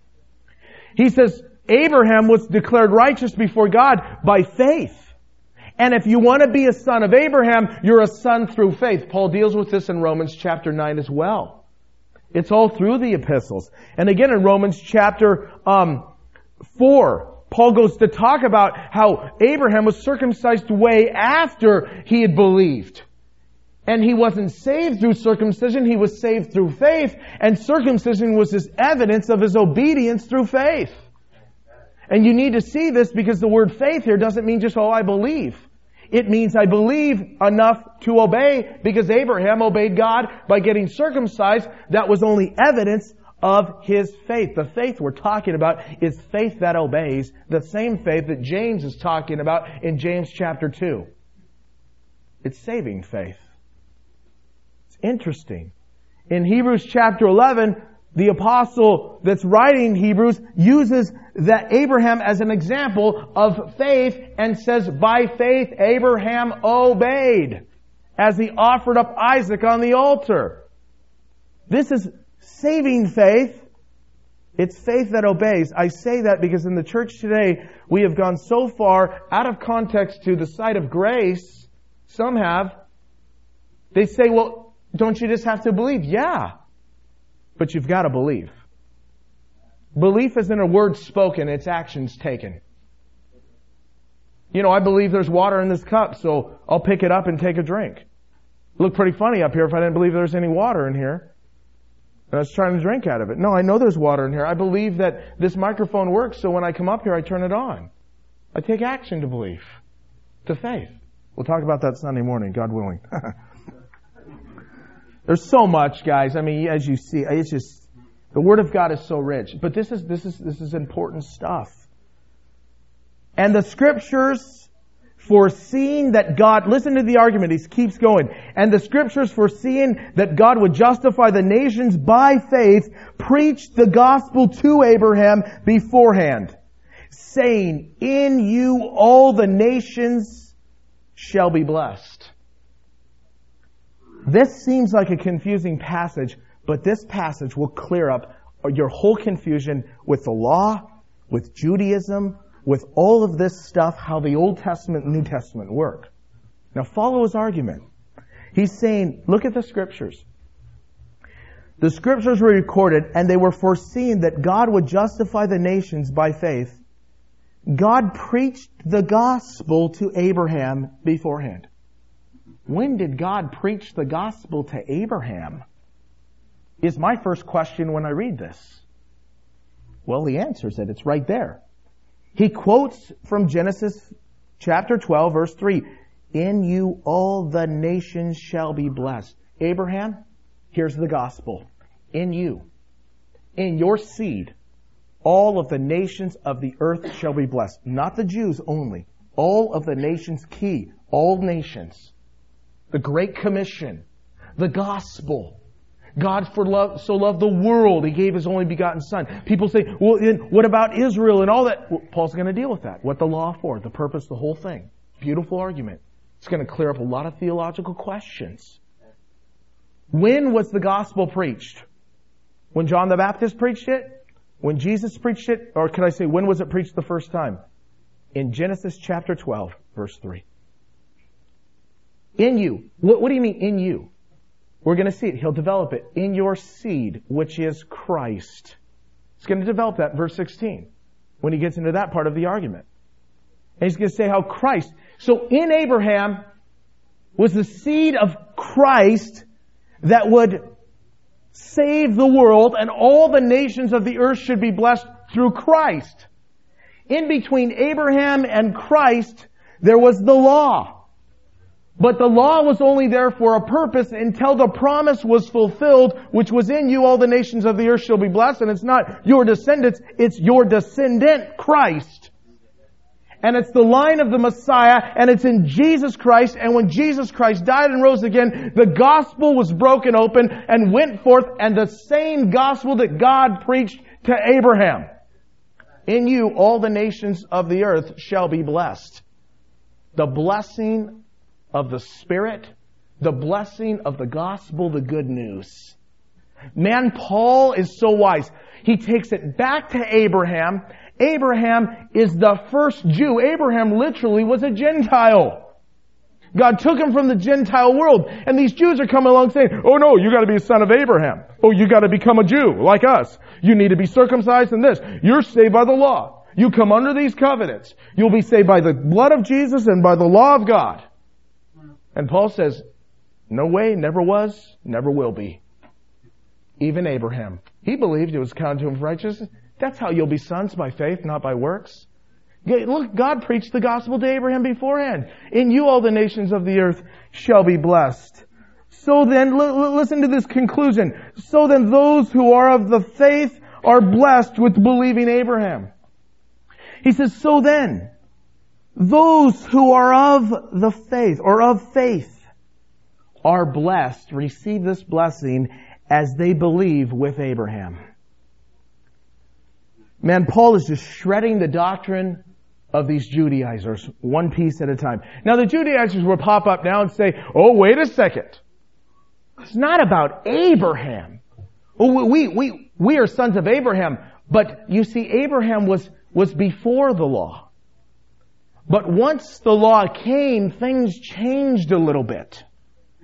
Speaker 1: He says, Abraham was declared righteous before God by faith. And if you want to be a son of Abraham, you're a son through faith. Paul deals with this in Romans chapter nine as well. It's all through the epistles. And again in Romans chapter um, four, Paul goes to talk about how Abraham was circumcised way after he had believed. And he wasn't saved through circumcision, he was saved through faith. And circumcision was his evidence of his obedience through faith. And you need to see this because the word faith here doesn't mean just, oh, I believe. It means I believe enough to obey because Abraham obeyed God by getting circumcised. That was only evidence of his faith. The faith we're talking about is faith that obeys, the same faith that James is talking about in James chapter two. It's saving faith. It's interesting. In Hebrews chapter eleven, the apostle that's writing Hebrews uses that Abraham as an example of faith and says, by faith Abraham obeyed as he offered up Isaac on the altar. This is saving faith. It's faith that obeys. I say that because in the church today, we have gone so far out of context to the side of grace. Some have. They say, well, don't you just have to believe? Yeah. but you've got to believe. Belief isn't a word spoken, it's actions taken. You know, I believe there's water in this cup, so I'll pick it up and take a drink. It'd look pretty funny up here if I didn't believe there's any water in here. And I was trying to drink out of it. No, I know there's water in here. I believe that this microphone works, so when I come up here, I turn it on. I take action to belief, to faith. We'll talk about that Sunday morning, God willing. There's so much, guys. I mean, as you see, it's just, the Word of God is so rich. But this is, this is, this is important stuff. And the Scriptures, foreseeing that God, listen to the argument, he keeps going. And the Scriptures, foreseeing that God would justify the nations by faith, preached the gospel to Abraham beforehand, saying, in you all the nations shall be blessed. This seems like a confusing passage, but this passage will clear up your whole confusion with the law, with Judaism, with all of this stuff, how the Old Testament and New Testament work. Now follow his argument. He's saying, look at the Scriptures. The Scriptures were recorded, and they were foreseen that God would justify the nations by faith. God preached the gospel to Abraham beforehand. When did God preach the gospel to Abraham? Is my first question when I read this. Well, he answers it. It's right there. He quotes from Genesis chapter twelve, verse three. In you all the nations shall be blessed. Abraham, here's the gospel. In you, in your seed, all of the nations of the earth shall be blessed. Not the Jews only. All of the nations, key. All nations. The Great Commission. The gospel. God for love, so loved the world, He gave His only begotten Son. People say, well, what about Israel and all that? Well, Paul's going to deal with that. What the law for, the purpose, the whole thing. Beautiful argument. It's going to clear up a lot of theological questions. When was the gospel preached? When John the Baptist preached it? When Jesus preached it? Or could I say, when was it preached the first time? In Genesis chapter twelve, verse three. In you. What, what do you mean, in you? We're going to see it. He'll develop it. In your seed, which is Christ. He's going to develop that in verse sixteen when he gets into that part of the argument. And he's going to say how Christ... So in Abraham was the seed of Christ that would save the world, and all the nations of the earth should be blessed through Christ. In between Abraham and Christ, there was the law. But the law was only there for a purpose until the promise was fulfilled, which was in you all the nations of the earth shall be blessed. And it's not your descendants, it's your descendant, Christ. And it's the line of the Messiah, and it's in Jesus Christ. And when Jesus Christ died and rose again, the gospel was broken open and went forth, and the same gospel that God preached to Abraham. In you all the nations of the earth shall be blessed. The blessing of the Spirit, the blessing of the gospel, the good news. Man, Paul is so wise. He takes it back to Abraham. Abraham is the first Jew. Abraham literally was a Gentile. God took him from the Gentile world. And these Jews are coming along saying, oh no, you got to be a son of Abraham. Oh, you got to become a Jew like us. You need to be circumcised in this. You're saved by the law. You come under these covenants. You'll be saved by the blood of Jesus and by the law of God. And Paul says, no way, never was, never will be. Even Abraham. He believed it was counted to him for righteousness. That's how you'll be sons, by faith, not by works. Look, God preached the gospel to Abraham beforehand. In you all the nations of the earth shall be blessed. So then, l- listen to this conclusion. So then those who are of the faith are blessed with believing Abraham. He says, so then, those who are of the faith, or of faith, are blessed, receive this blessing as they believe with Abraham. Man, Paul is just shredding the doctrine of these Judaizers, one piece at a time. Now the Judaizers will pop up now and say, oh, wait a second. It's not about Abraham. Oh, we, we, we are sons of Abraham. But you see, Abraham was, was before the law. But once the law came, things changed a little bit.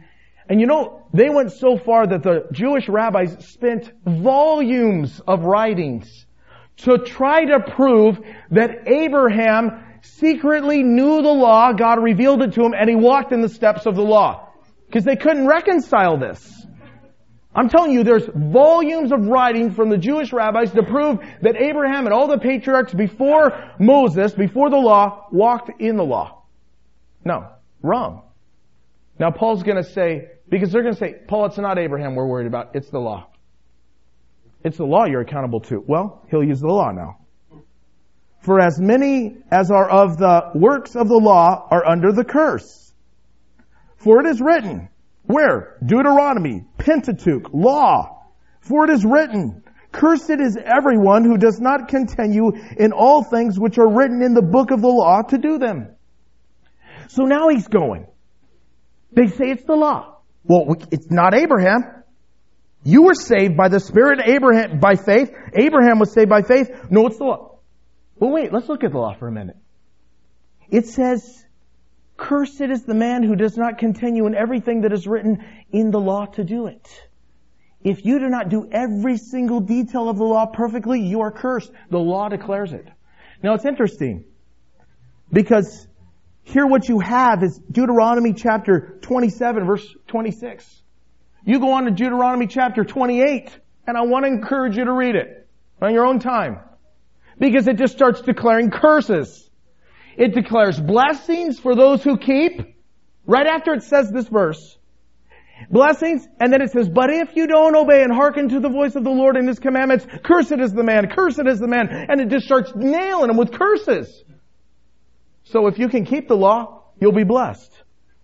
Speaker 1: And you know, they went so far that the Jewish rabbis spent volumes of writings to try to prove that Abraham secretly knew the law, God revealed it to him, and he walked in the steps of the law. Because they couldn't reconcile this. I'm telling you, there's volumes of writing from the Jewish rabbis to prove that Abraham and all the patriarchs before Moses, before the law, walked in the law. No, wrong. Now Paul's going to say, because they're going to say, Paul, it's not Abraham we're worried about, it's the law. It's the law you're accountable to. Well, he'll use the law now. For as many as are of the works of the law are under the curse. For it is written, where? Deuteronomy, Pentateuch, law. For it is written, cursed is everyone who does not continue in all things which are written in the book of the law to do them. So now he's going. They say it's the law. Well, it's not Abraham. You were saved by the Spirit of Abraham, by faith. Abraham was saved by faith. No, it's the law. Well, wait, let's look at the law for a minute. It says, cursed is the man who does not continue in everything that is written in the law to do it. If you do not do every single detail of the law perfectly, you are cursed. The law declares it. Now it's interesting, because here what you have is Deuteronomy chapter twenty-seven, verse twenty-six. You go on to Deuteronomy chapter twenty-eight, and I want to encourage you to read it on your own time. Because it just starts declaring curses. It declares blessings for those who keep. Right after it says this verse. Blessings, and then it says, but if you don't obey and hearken to the voice of the Lord and His commandments, cursed is the man, cursed is the man. And it just starts nailing them with curses. So if you can keep the law, you'll be blessed.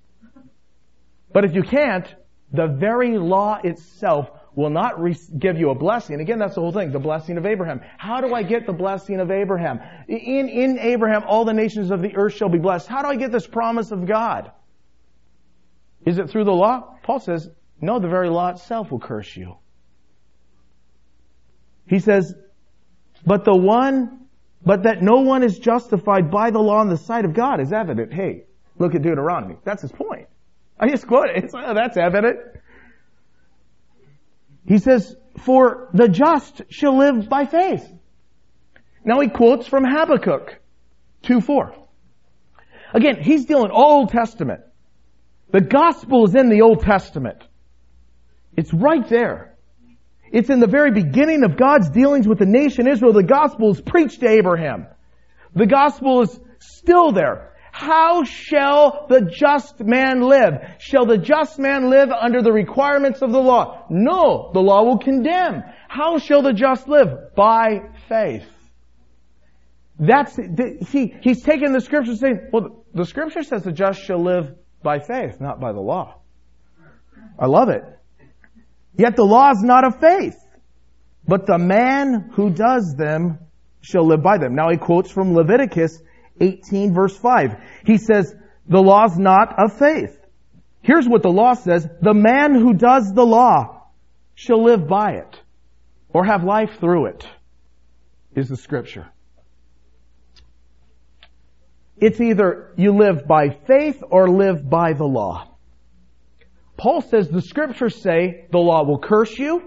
Speaker 1: But if you can't, the very law itself will not re- give you a blessing. Again, that's the whole thing, the blessing of Abraham. How do I get the blessing of Abraham? In, in Abraham, all the nations of the earth shall be blessed. How do I get this promise of God? Is it through the law? Paul says, no, the very law itself will curse you. He says, but the one, but that no one is justified by the law in the sight of God is evident. Hey, look at Deuteronomy. That's his point. I just quote it. It's, oh, that's evident. He says, for the just shall live by faith. Now he quotes from Habakkuk two four. Again, he's dealing Old Testament. The gospel is in the Old Testament. It's right there. It's in the very beginning of God's dealings with the nation Israel. The gospel is preached to Abraham. The gospel is still there. How shall the just man live? Shall the just man live under the requirements of the law? No, the law will condemn. How shall the just live? By faith. That's, see, he's taking the scripture saying, well, the scripture says the just shall live by faith, not by the law. I love it. Yet the law is not of faith, but the man who does them shall live by them. Now he quotes from Leviticus eighteen verse five. He says, the law is not of faith. Here's what the law says. The man who does the law shall live by it, or have life through it, is the scripture. It's either you live by faith or live by the law. Paul says the scriptures say the law will curse you.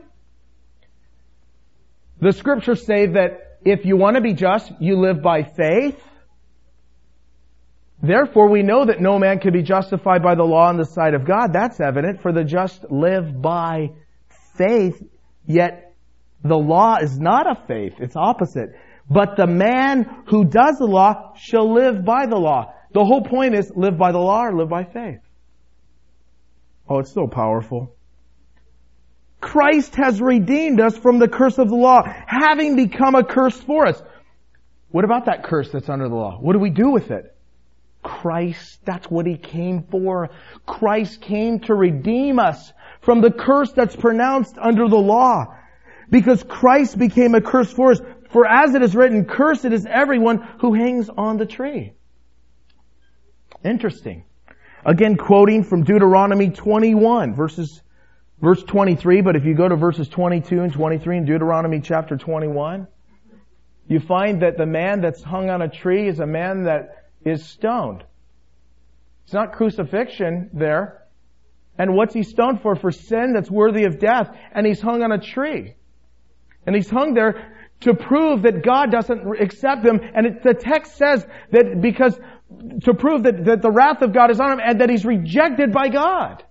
Speaker 1: The scriptures say that if you want to be just, you live by faith. Therefore, we know that no man can be justified by the law in the sight of God. That's evident, for the just live by faith. Yet the law is not of faith. It's opposite. But the man who does the law shall live by the law. The whole point is live by the law or live by faith. Oh, it's so powerful. Christ has redeemed us from the curse of the law, having become a curse for us. What about that curse that's under the law? What do we do with it? Christ, that's what He came for. Christ came to redeem us from the curse that's pronounced under the law. Because Christ became a curse for us. For as it is written, cursed is everyone who hangs on the tree. Interesting. Again, quoting from Deuteronomy twenty-one, verses, verse twenty-three. But if you go to verses twenty-two and twenty-three in Deuteronomy chapter twenty-one, you find that the man that's hung on a tree is a man that is stoned. It's not crucifixion there. And what's he stoned for? For sin that's worthy of death. And he's hung on a tree. And he's hung there to prove that God doesn't accept him. And it, the text says that because, to prove that, that the wrath of God is on him and that he's rejected by God.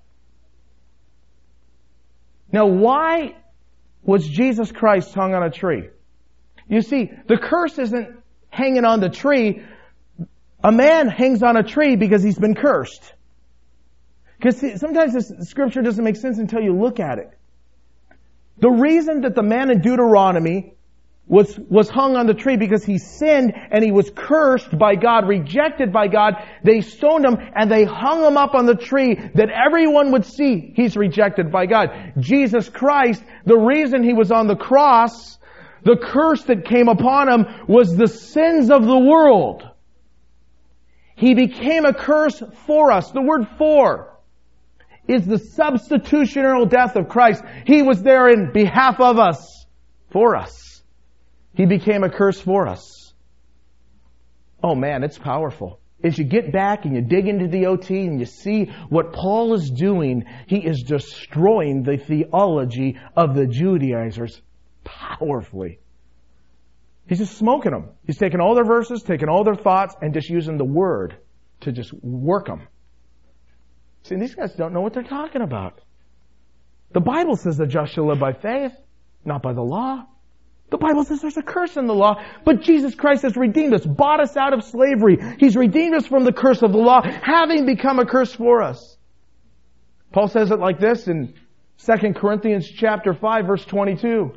Speaker 1: Now, why was Jesus Christ hung on a tree? You see, the curse isn't hanging on the tree. A man hangs on a tree because he's been cursed. Because sometimes this scripture doesn't make sense until you look at it. The reason that the man in Deuteronomy was, was hung on the tree because he sinned and he was cursed by God, rejected by God. They stoned him and they hung him up on the tree that everyone would see he's rejected by God. Jesus Christ, the reason he was on the cross, the curse that came upon him was the sins of the world. He became a curse for us. The word "for" is the substitutionary death of Christ. He was there in behalf of us, for us. He became a curse for us. Oh man, it's powerful. As you get back and you dig into the O T and you see what Paul is doing, he is destroying the theology of the Judaizers powerfully. He's just smoking them. He's taking all their verses, taking all their thoughts, and just using the Word to just work them. See, these guys don't know what they're talking about. The Bible says the just shall live by faith, not by the law. The Bible says there's a curse in the law, but Jesus Christ has redeemed us, bought us out of slavery. He's redeemed us from the curse of the law, having become a curse for us. Paul says it like this in Second Corinthians chapter five, verse twenty-two.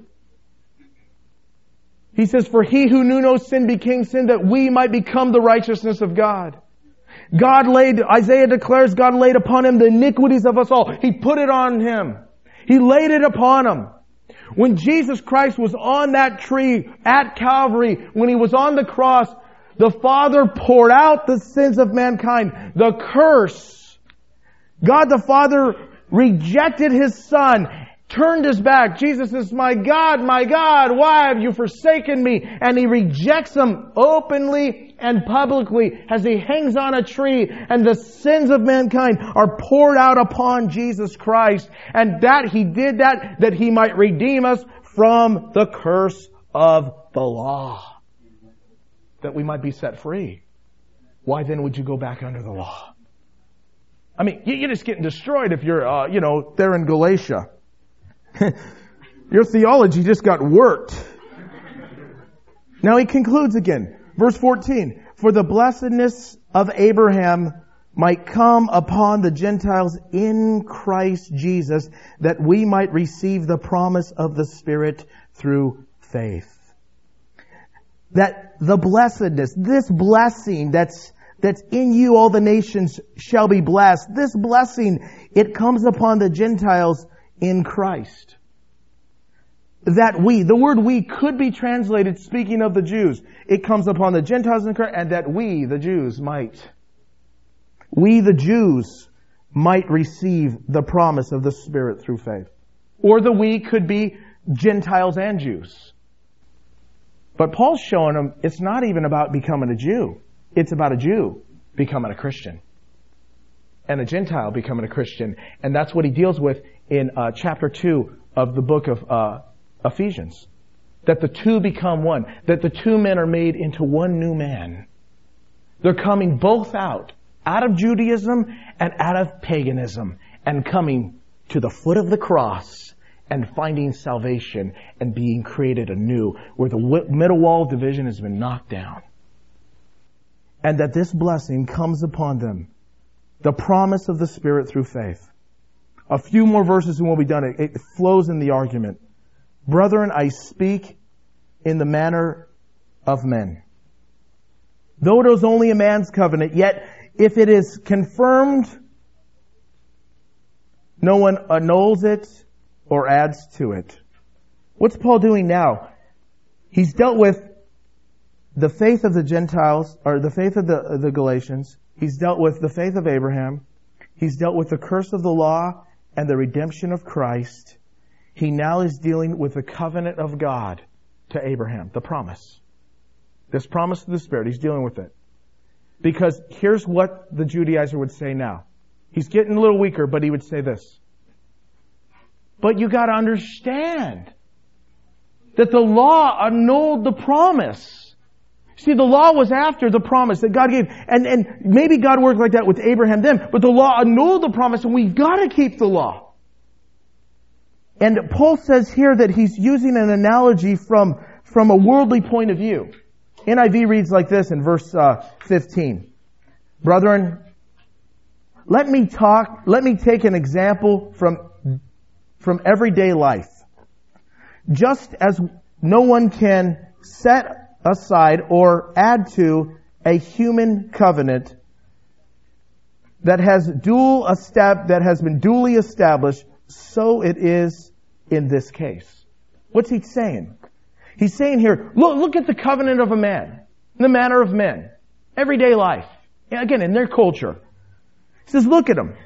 Speaker 1: He says, "For he who knew no sin became sin that we might become the righteousness of God." God laid, Isaiah declares, God laid upon him the iniquities of us all. He put it on him. He laid it upon him. When Jesus Christ was on that tree at Calvary, when he was on the cross, the Father poured out the sins of mankind, the curse. God the Father rejected his Son, turned his back. Jesus says, "My God, my God, why have you forsaken me?" And he rejects him openly and publicly as he hangs on a tree, and the sins of mankind are poured out upon Jesus Christ. And that he did that, that he might redeem us from the curse of the law. That we might be set free. Why then would you go back under the law? I mean, you're just getting destroyed if you're, uh, you know, there in Galatia. Your theology just got worked. Now he concludes again. Verse fourteen. "For the blessedness of Abraham might come upon the Gentiles in Christ Jesus, that we might receive the promise of the Spirit through faith." That the blessedness, this blessing that's that's in you, all the nations shall be blessed. This blessing, it comes upon the Gentiles in Christ. That we, the word "we" could be translated, speaking of the Jews. It comes upon the Gentiles in Christ, and that we, the Jews, might. We, the Jews, might receive the promise of the Spirit through faith. Or the "we" could be Gentiles and Jews. But Paul's showing them it's not even about becoming a Jew. It's about a Jew becoming a Christian. And a Gentile becoming a Christian. And that's what he deals with in uh, chapter two of the book of uh, Ephesians. That the two become one. That the two men are made into one new man. They're coming both out. Out of Judaism and out of paganism. And coming to the foot of the cross. And finding salvation. And being created anew. Where the middle wall of division has been knocked down. And that this blessing comes upon them. The promise of the Spirit through faith. A few more verses and we'll be done. It, it flows in the argument. "Brethren, I speak in the manner of men. Though it is only a man's covenant, yet if it is confirmed, no one annuls it or adds to it." What's Paul doing now? He's dealt with the faith of the Gentiles, or the faith of the, the Galatians. He's dealt with the faith of Abraham. He's dealt with the curse of the law and the redemption of Christ. He now is dealing with the covenant of God to Abraham, the promise. This promise of the Spirit, he's dealing with it. Because here's what the Judaizer would say now. He's getting a little weaker, but he would say this. But you got to understand that the law annulled the promise. See, the law was after the promise that God gave. And, and maybe God worked like that with Abraham then, but the law annulled the promise, and we've got to keep the law. And Paul says here that he's using an analogy from, from a worldly point of view. N I V reads like this in verse uh, fifteen. Brethren, let me talk, let me take an example from, from everyday life. Just as no one can set aside or add to a human covenant that has dual estab- that has been duly established, so it is in this case. What's he saying? He's saying here, look, look at the covenant of a man, the manner of men, everyday life. Again, in their culture. He says, look at them.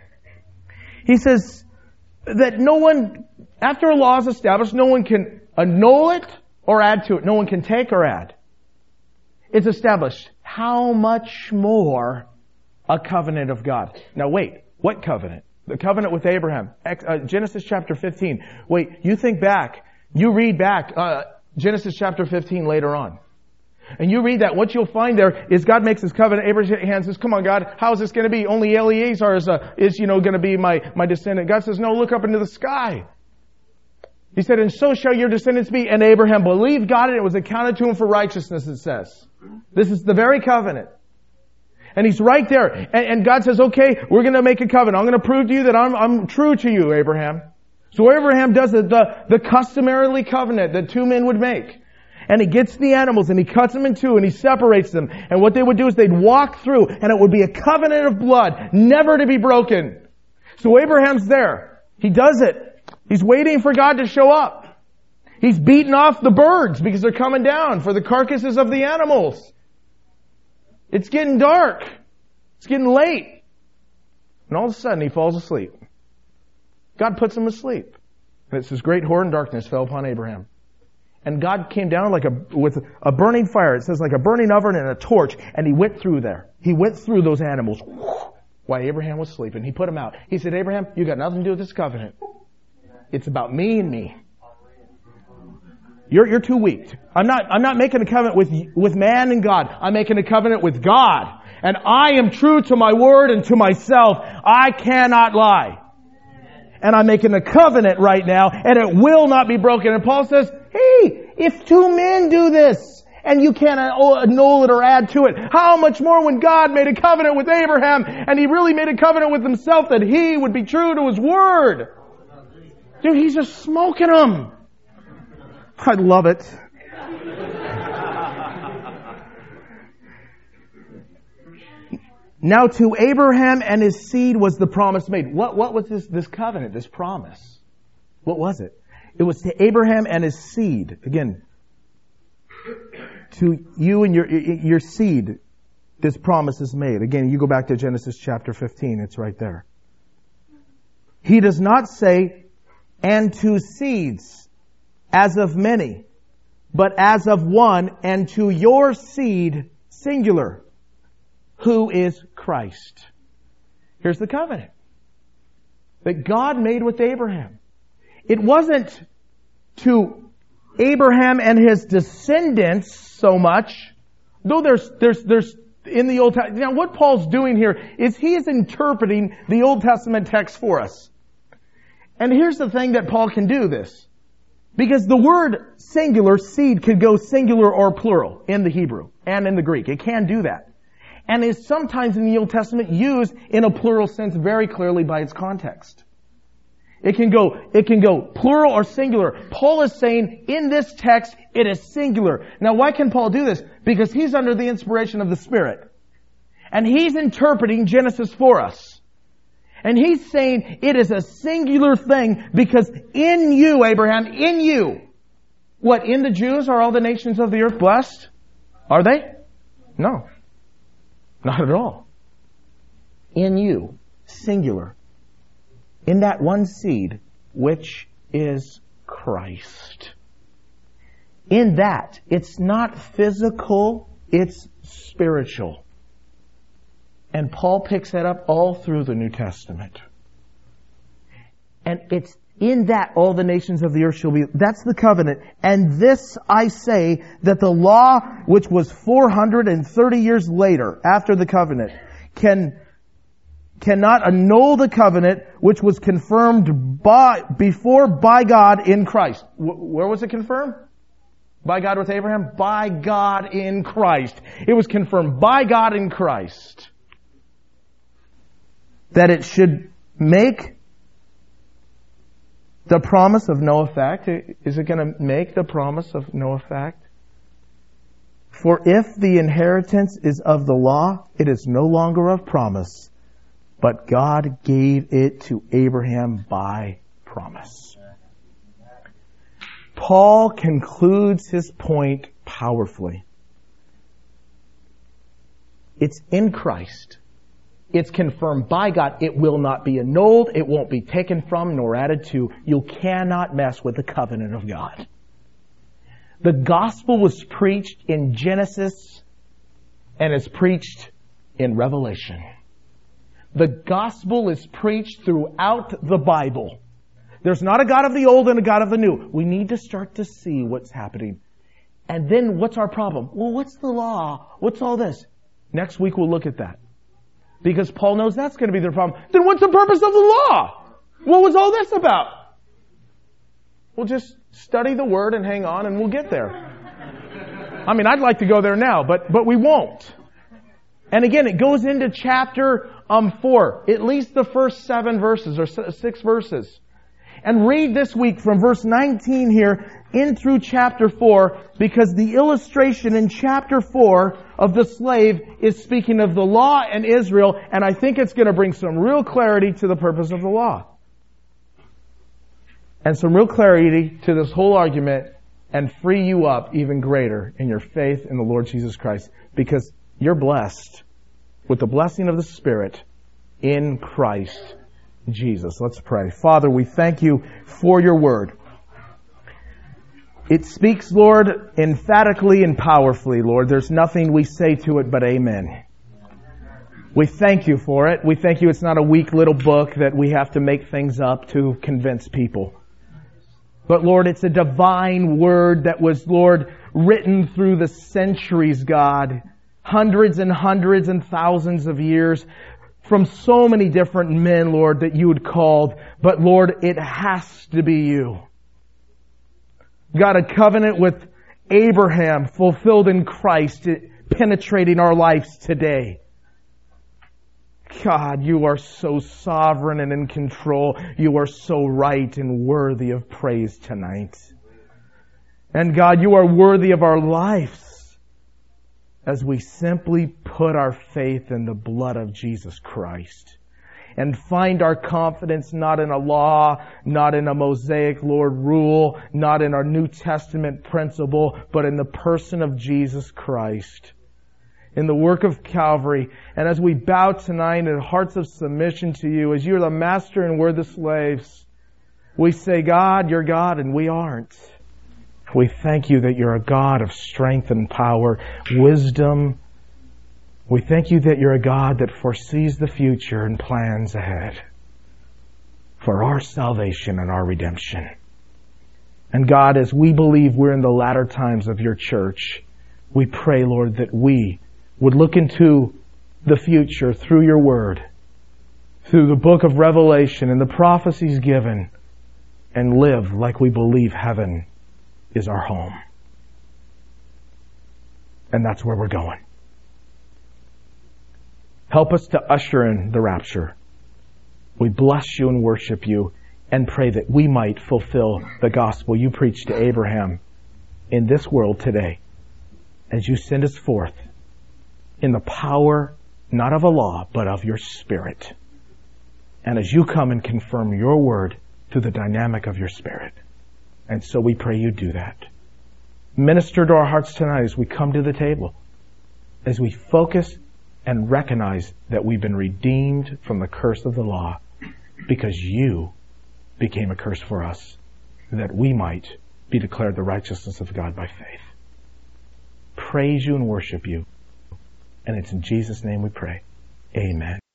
Speaker 1: He says that no one, after a law is established, no one can annul it or add to it. No one can take or add. It's established. How much more a covenant of God? Now wait, what covenant? The covenant with Abraham. Uh, Genesis chapter fifteen. Wait, you think back. You read back uh, Genesis chapter fifteen later on. And you read that. What you'll find there is God makes His covenant. Abraham says, come on, God, how is this going to be? Only Eleazar is, uh, is you know, going to be my, my descendant. God says, no, look up into the sky. He said, and so shall your descendants be. And Abraham believed God, and it was accounted to him for righteousness, it says. This is the very covenant. And he's right there. And, and God says, okay, we're going to make a covenant. I'm going to prove to you that I'm, I'm true to you, Abraham. So Abraham does the, the, the customarily covenant that two men would make. And he gets the animals and he cuts them in two and he separates them. And what they would do is they'd walk through and it would be a covenant of blood, never to be broken. So Abraham's there. He does it. He's waiting for God to show up. He's beating off the birds because they're coming down for the carcasses of the animals. It's getting dark. It's getting late. And all of a sudden he falls asleep. God puts him asleep. And it says, great horror and darkness fell upon Abraham. And God came down like a, with a burning fire. It says like a burning oven and a torch. And He went through there. He went through those animals while Abraham was sleeping. He put them out. He said, Abraham, you got nothing to do with this covenant. It's about me and me. You're, you're too weak. I'm not, I'm not making a covenant with, with man and God. I'm making a covenant with God. And I am true to my word and to myself. I cannot lie. And I'm making a covenant right now, and it will not be broken. And Paul says, hey, if two men do this, and you can't annul it or add to it, how much more when God made a covenant with Abraham, and He really made a covenant with Himself that He would be true to His word. Dude, He's just smoking them. I love it. Now to Abraham and his seed was the promise made. What, what was this, this covenant, this promise? What was it? It was to Abraham and his seed. Again, to you and your, your seed, this promise is made. Again, you go back to Genesis chapter fifteen, it's right there. He does not say, and to seeds, as of many, but as of one, and to your seed, singular, who is Christ. Here's the covenant that God made with Abraham. It wasn't to Abraham and his descendants so much, though there's, there's, there's in the Old Testament. Now what Paul's doing here is he is interpreting the Old Testament text for us. And here's the thing that Paul can do this. Because the word singular, seed, could go singular or plural in the Hebrew and in the Greek. It can do that. And is sometimes in the Old Testament used in a plural sense very clearly by its context. It can go, it can go plural or singular. Paul is saying in this text, it is singular. Now why can Paul do this? Because he's under the inspiration of the Spirit. And he's interpreting Genesis for us. And he's saying it is a singular thing because in you, Abraham, in you. What, in the Jews are all the nations of the earth blessed? Are they? No. Not at all. In you, singular. In that one seed, which is Christ. In that, it's not physical, it's spiritual. And Paul picks that up all through the New Testament. And it's in that all the nations of the earth shall be. That's the covenant. And this I say, that the law, which was four hundred thirty years later, after the covenant, can cannot annul the covenant which was confirmed by before by God in Christ. Where was it confirmed? By God with Abraham? By God in Christ. It was confirmed by God in Christ that it should make the promise of no effect. Is it going to make the promise of no effect? For if the inheritance is of the law, it is no longer of promise, but God gave it to Abraham by promise. Paul concludes his point powerfully. It's in Christ. It's confirmed by God. It will not be annulled. It won't be taken from nor added to. You cannot mess with the covenant of God. The gospel was preached in Genesis and is preached in Revelation. The gospel is preached throughout the Bible. There's not a God of the old and a God of the new. We need to start to see what's happening. And then what's our problem? Well, what's the law? What's all this? Next week we'll look at that. Because Paul knows that's going to be their problem. Then what's the purpose of the law? What was all this about? We'll just study the Word and hang on and we'll get there. I mean, I'd like to go there now, but, but we won't. And again, it goes into chapter um, four, at least the first seven verses or six verses. And read this week from verse nineteen here in through chapter four, because the illustration in chapter four of the slave is speaking of the law and Israel, and I think it's going to bring some real clarity to the purpose of the law. And some real clarity to this whole argument, and free you up even greater in your faith in the Lord Jesus Christ, because you're blessed with the blessing of the Spirit in Christ Jesus. Let's pray. Father, we thank you for your word. It speaks, Lord, emphatically and powerfully, Lord. There's nothing we say to it but amen. We thank you for it. We thank you it's not a weak little book that we have to make things up to convince people. But Lord, it's a divine word that was, Lord, written through the centuries, God. Hundreds and hundreds and thousands of years from so many different men, Lord, that you had called. But Lord, it has to be you. God, a covenant with Abraham fulfilled in Christ, penetrating our lives today. God, you are so sovereign and in control. You are so right and worthy of praise tonight. And God, you are worthy of our lives as we simply put our faith in the blood of Jesus Christ and find our confidence not in a law, not in a Mosaic, Lord, rule, not in our New Testament principle, but in the person of Jesus Christ, in the work of Calvary. And as we bow tonight in hearts of submission to you, as you're the master and we're the slaves, we say, God, you're God and we aren't. We thank you that you're a God of strength and power, wisdom. We thank you that you're a God that foresees the future and plans ahead for our salvation and our redemption. And God, as we believe we're in the latter times of your church, we pray, Lord, that we would look into the future through your word, through the book of Revelation and the prophecies given, and live like we believe heaven is our home. And that's where we're going. Help us to usher in the rapture. We bless you and worship you and pray that we might fulfill the gospel you preached to Abraham in this world today as you send us forth in the power not of a law but of your Spirit. And as you come and confirm your word through the dynamic of your Spirit. And so we pray you do that. Minister to our hearts tonight as we come to the table, as we focus and recognize that we've been redeemed from the curse of the law because you became a curse for us, that we might be declared the righteousness of God by faith. Praise you and worship you. And it's in Jesus' name we pray. Amen.